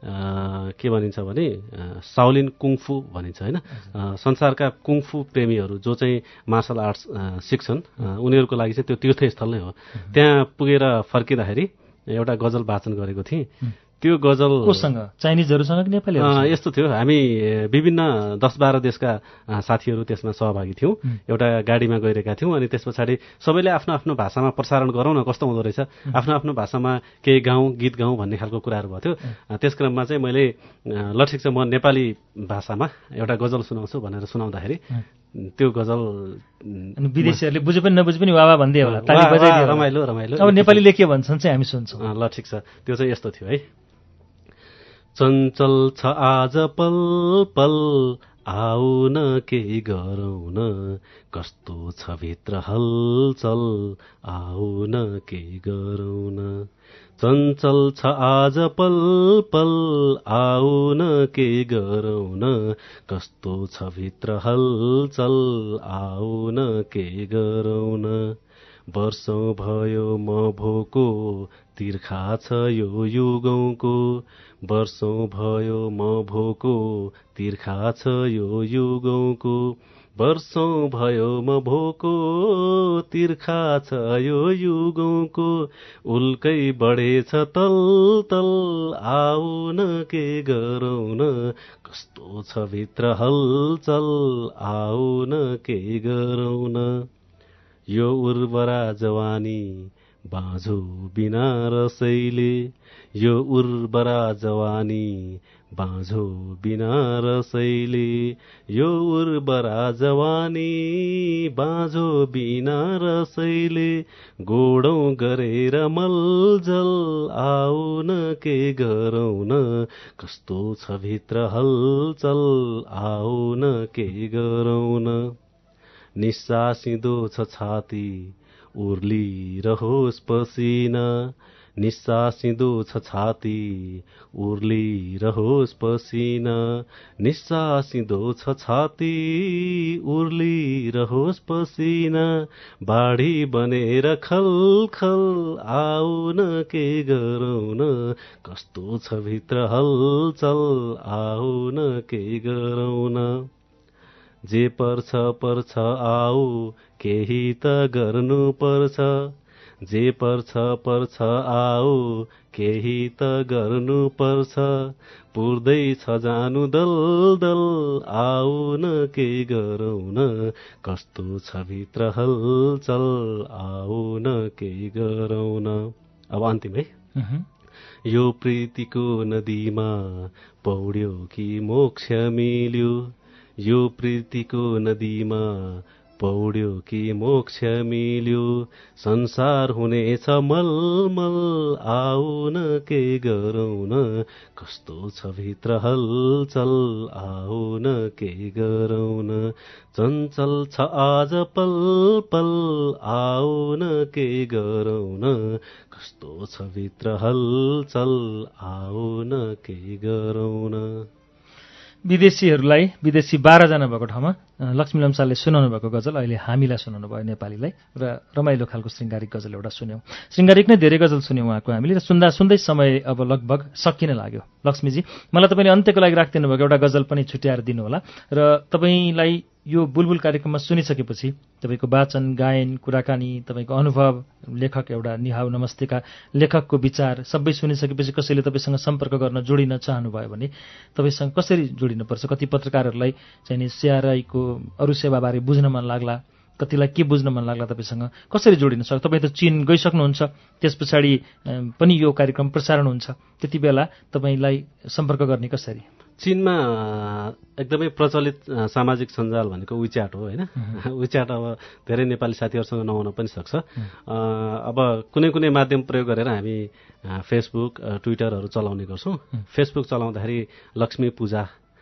के भनिन्छ भने साओलिन कुङफू भनिन्छ होइन। संसारका कुङफू प्रेमीहरू जो चाहिँ मार्शल आर्ट्स सिक्छन् उनीहरूको लागि चाहिँ त्यो तीर्थस्थल नै हो। त्यहाँ पुगेर फर्किँदाखेरि एउटा गजल वाचन गरेको थिएँ। त्यो गजल कोसँग, चाइनिजहरूसँग कि नेपालीहरू? यस्तो थियो, हामी विभिन्न 10-12 देशका साथीहरू त्यसमा सहभागी थियौँ। एउटा गाडीमा गइरहेका थियौँ। अनि त्यस पछाडि सबैले आफ्नो आफ्नो भाषामा प्रसारण गरौँ न, कस्तो हुँदो रहेछ, आफ्नो आफ्नो भाषामा केही गाउँ, गीत गाउँ भन्ने खालको कुराहरू भयो थियो। त्यस क्रममा चाहिँ मैले ल ठिक छ म नेपाली भाषामा एउटा गजल सुनाउँछु भनेर सुनाउँदाखेरि त्यो गजल विदेशीहरूले बुझे पनि नबुझे पनि वावा भन्दै होला, रमाइलो। अब नेपालीले के भन्छन् चाहिँ हामी सुन्छौँ। ल ठिक छ, त्यो चाहिँ यस्तो थियो है। चञ्चल छ आज पल पल, आऊ न केही गरौँ न, कस्तो छ भित्र हलचल, आऊ न केही गरौँ न। चञ्चल छ आज पल पल, आऊ न केही गरौँ न, कस्तो छ भित्र हलचल, आऊ न केही गरौँ न। वर्षौं भयो म भोको, तिर्खा छ यो युगौँको, वर्षौं भयो म भोको, तिर्खा छ यो युगौँको, वर्षौं भयो म भोको तिर्खा छ यो युगौँको उल्कै बढेछ तल तल आउन के गरौँ न कस्तो छ भित्र हलचल आउन के गरौँ न यो उर्वरा जवानी बाँझो बिना रसैले यो उर्वरा जवानी बाँझो बिना रसैले यो उर्वरा जवानी बाँझो बिना रसैले गोडौँ गरेर मलजल आउन के गरौँ न कस्तो छ भित्र हलचल आउन के गरौँ न निस्सासिँदो छ छाती उर्ली रहोस् पसिना निस्सासिँदो छ छाती उर्ली रहोस् पसिना निस्सासिँदो छ छाती उर्ली रहोस् पसिना बाढी बनेर खल खल आउन के गरौँ न कस्तो छ भित्र हलचल आउन के गरौँ न जे पर्छ पर्छ आऊ केही त गर्नु पर्छ जे पर्छ पर्छ आऊ केही त गर्नु पर्छ पुर्दैछ जानु दल दल आउन के गरौँ न कस्तो छ भित्र हलचल आउन के गरौँ न अब अन्तिम है यो प्रीतिको नदीमा पौड्यो कि मोक्ष मिल्यो यो प्रीतिको नदीमा पौड्यो कि मोक्ष मिल्यो संसार हुनेछ मलमल आउन के गरौँ न कस्तो छ भित्र हलचल आउन के गरौँ न चञ्चल छ आज पल पल आउन के गरौँ न कस्तो छ भित्र हलचल आउन के गरौँ न विदेशीहरूलाई विदेशी 12 जना भएको ठाउँमा लक्ष्मी लम्सालले सुनाउनु भएको गजल अहिले हामीलाई सुनाउनु भयो नेपालीलाई र रमाइलो खालको श्रृङ्गारिक गजल एउटा सुन्यौं। श्रृङ्गारिक नै धेरै गजल सुन्यौं उहाँको हामीले र सुन्दा सुन्दै समय अब लगभग सकिन लाग्यो। लक्ष्मीजी मलाई तपाईँले अन्त्यको लागि राखिदिनु भएको एउटा गजल पनि छुट्याएर दिनुहोला र तपाईँलाई यो बुलबुल कार्यक्रममा सुनिसकेपछि तपाईँको वाचन गायन कुराकानी तपाईँको अनुभव लेखक एउटा निहाउ नमस्तेका लेखकको विचार सबै सुनिसकेपछि कसैले तपाईँसँग सम्पर्क गर्न जोडिन चाहनुभयो भने तपाईँसँग कसरी जोडिनुपर्छ? कति पत्रकारहरूलाई चाहिँ नि सिआरआईको अरू सेवाबारे बुझ्न मन लाग्ला, कतिलाई के बुझ्न मन लाग्ला, तपाईँसँग कसरी जोडिन सक्छ? तपाईँ त चीन गइसक्नुहुन्छ, त्यस पछाडि पनि यो कार्यक्रम प्रसारण हुन्छ, त्यति बेला तपाईँलाई सम्पर्क गर्ने कसरी? चीनमा एकदमै प्रचलित सामाजिक सञ्जाल भनेको विच्याट हो होइन। विच्याट अब धेरै नेपाली साथीहरूसँग नहुन पनि सक्छ। अब कुनै कुनै माध्यम प्रयोग गरेर हामी फेसबुक ट्विटरहरू चलाउने गर्छौँ। फेसबुक चलाउँदाखेरि Lakshmi Puja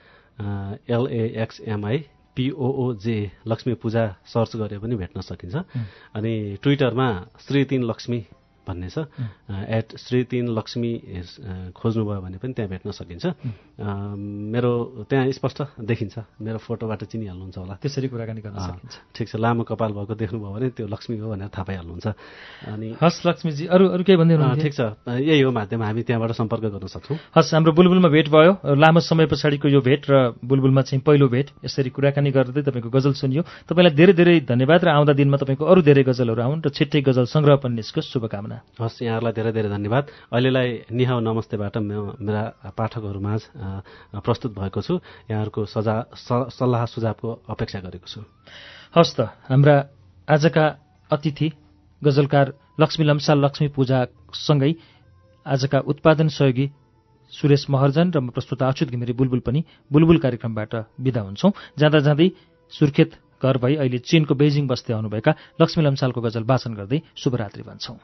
LAXMI POOJ Lakshmi Puja search गरे पनि भेट्न सकिन्छ। अनि ट्विटरमा श्री 3 लक्ष्मी भन्ने छ @श्री3लक्ष्मी खोज्नुभयो भने पनि त्यहाँ भेट्न सकिन्छ। मेरो त्यहाँ स्पष्ट देखिन्छ, मेरो फोटोबाट चिनिहाल्नुहुन्छ होला, त्यसरी कुराकानी गर्न सकिन्छ। ठिक छ, लामो कपाल भएको देख्नुभयो भने त्यो लक्ष्मी हो भनेर थाहा पाइहाल्नुहुन्छ। अनि हस् लक्ष्मीजी, अरू केही भन्दै हुनुहुन्छ? ठिक छ, यही हो माध्यम, हामी त्यहाँबाट सम्पर्क गर्न सक्छौँ। हस्, हाम्रो बुलबुलमा भेट भयो, लामो समय पछाडिको यो भेट र बुलबुलमा चाहिँ पहिलो भेट, यसरी कुराकानी गर्दै तपाईँको गजल सुनियो। तपाईँलाई धेरै धेरै धन्यवाद र आउँदा दिनमा तपाईँको अरू धेरै गजलहरू आउन् र छिट्टै गजल सङ्ग्रह पनि निस्कोस्, शुभकामना। हस्, यहाँहरूलाई धेरै धेरै धन्यवाद। अहिलेलाई निहाउ नमस्तेबाट मेरा पाठकहरूमाझ प्रस्तुत भएको छु। यहाँहरूको सल्लाह सुझावको अपेक्षा गरेको छु। हस् त, हाम्रा आजका अतिथि गजलकार लक्ष्मी लम्साल लक्ष्मी पूजासँगै आजका उत्पादन सहयोगी सुरेश महर्जन र म प्रस्तुता अच्युत घिमिरे बुलबुल पनि बुलबुल कार्यक्रमबाट बिदा हुन्छौँ। जाँदा जाँदै सुर्खेत घर भई अहिले चीनको बेजिङ बस्दै आउनुभएका लक्ष्मी लम्सालको गजल वाचन गर्दै शुभरात्रि भन्छौँ।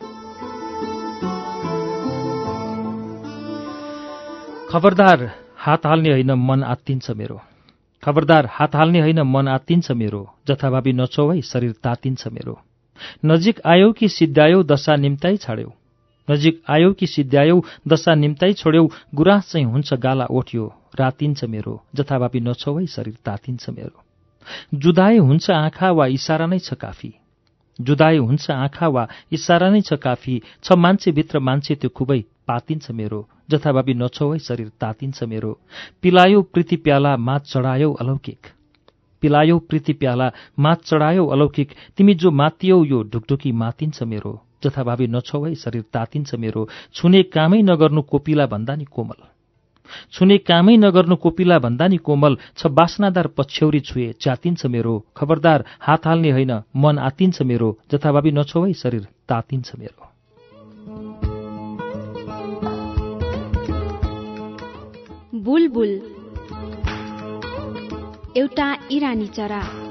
खबरदार हात हाल्ने होइन मन आत्तिन्छ मेरो, खबरदार हात हाल्ने होइन मन आत्तिन्छ मेरो, जथाभावी नछौ है शरीर तातिन्छ मेरो। नजिक आयौ कि सिद्ध्यायौ दशा निम्ताइ छाड्यौ, नजिक आयौ कि सिद्ध्यायौ दशा निम्ताइ छोड्यौ, गुराँस चाहिँ हुन्छ गाला ओठ्यो रातिन्छ मेरो, जथाभावी नछौ है शरीर तातिन्छ मेरो। जुदाई हुन्छ आँखा वा इसारा नै छ काफी, जुदाई हुन्छ आँखा वा इसारा नै छ काफी, छ मान्छेभित्र मान्छे त्यो खुबै पातिन्छ मेरो, जथाभावी नछौ है शरीर तातिन्छ मेरो। पिलायो प्रीति प्याला मात चढायौ अलौकिक, पिलायौ प्रीति प्याला मात चढायौ अलौकिक तिमी जो मातियौ यो ढुकढुकी मातिन्छ मेरो जथाभावी नछौ है शरीर तातिन्छ मेरो छुने कामै नगर्नु कोपिला भन्दा नि कोमल छुने कामै नगर्नु कोपिला भन्दा नि कोमल छ बासनादार पछ्यौरी छुए च्यातिन्छ मेरो खबरदार हात हाल्ने होइन मन आतिन्छ मेरो जथाभावी नछौ है शरीर तातिन्छ मेरो। बुलबुल एउटा इरानी चरा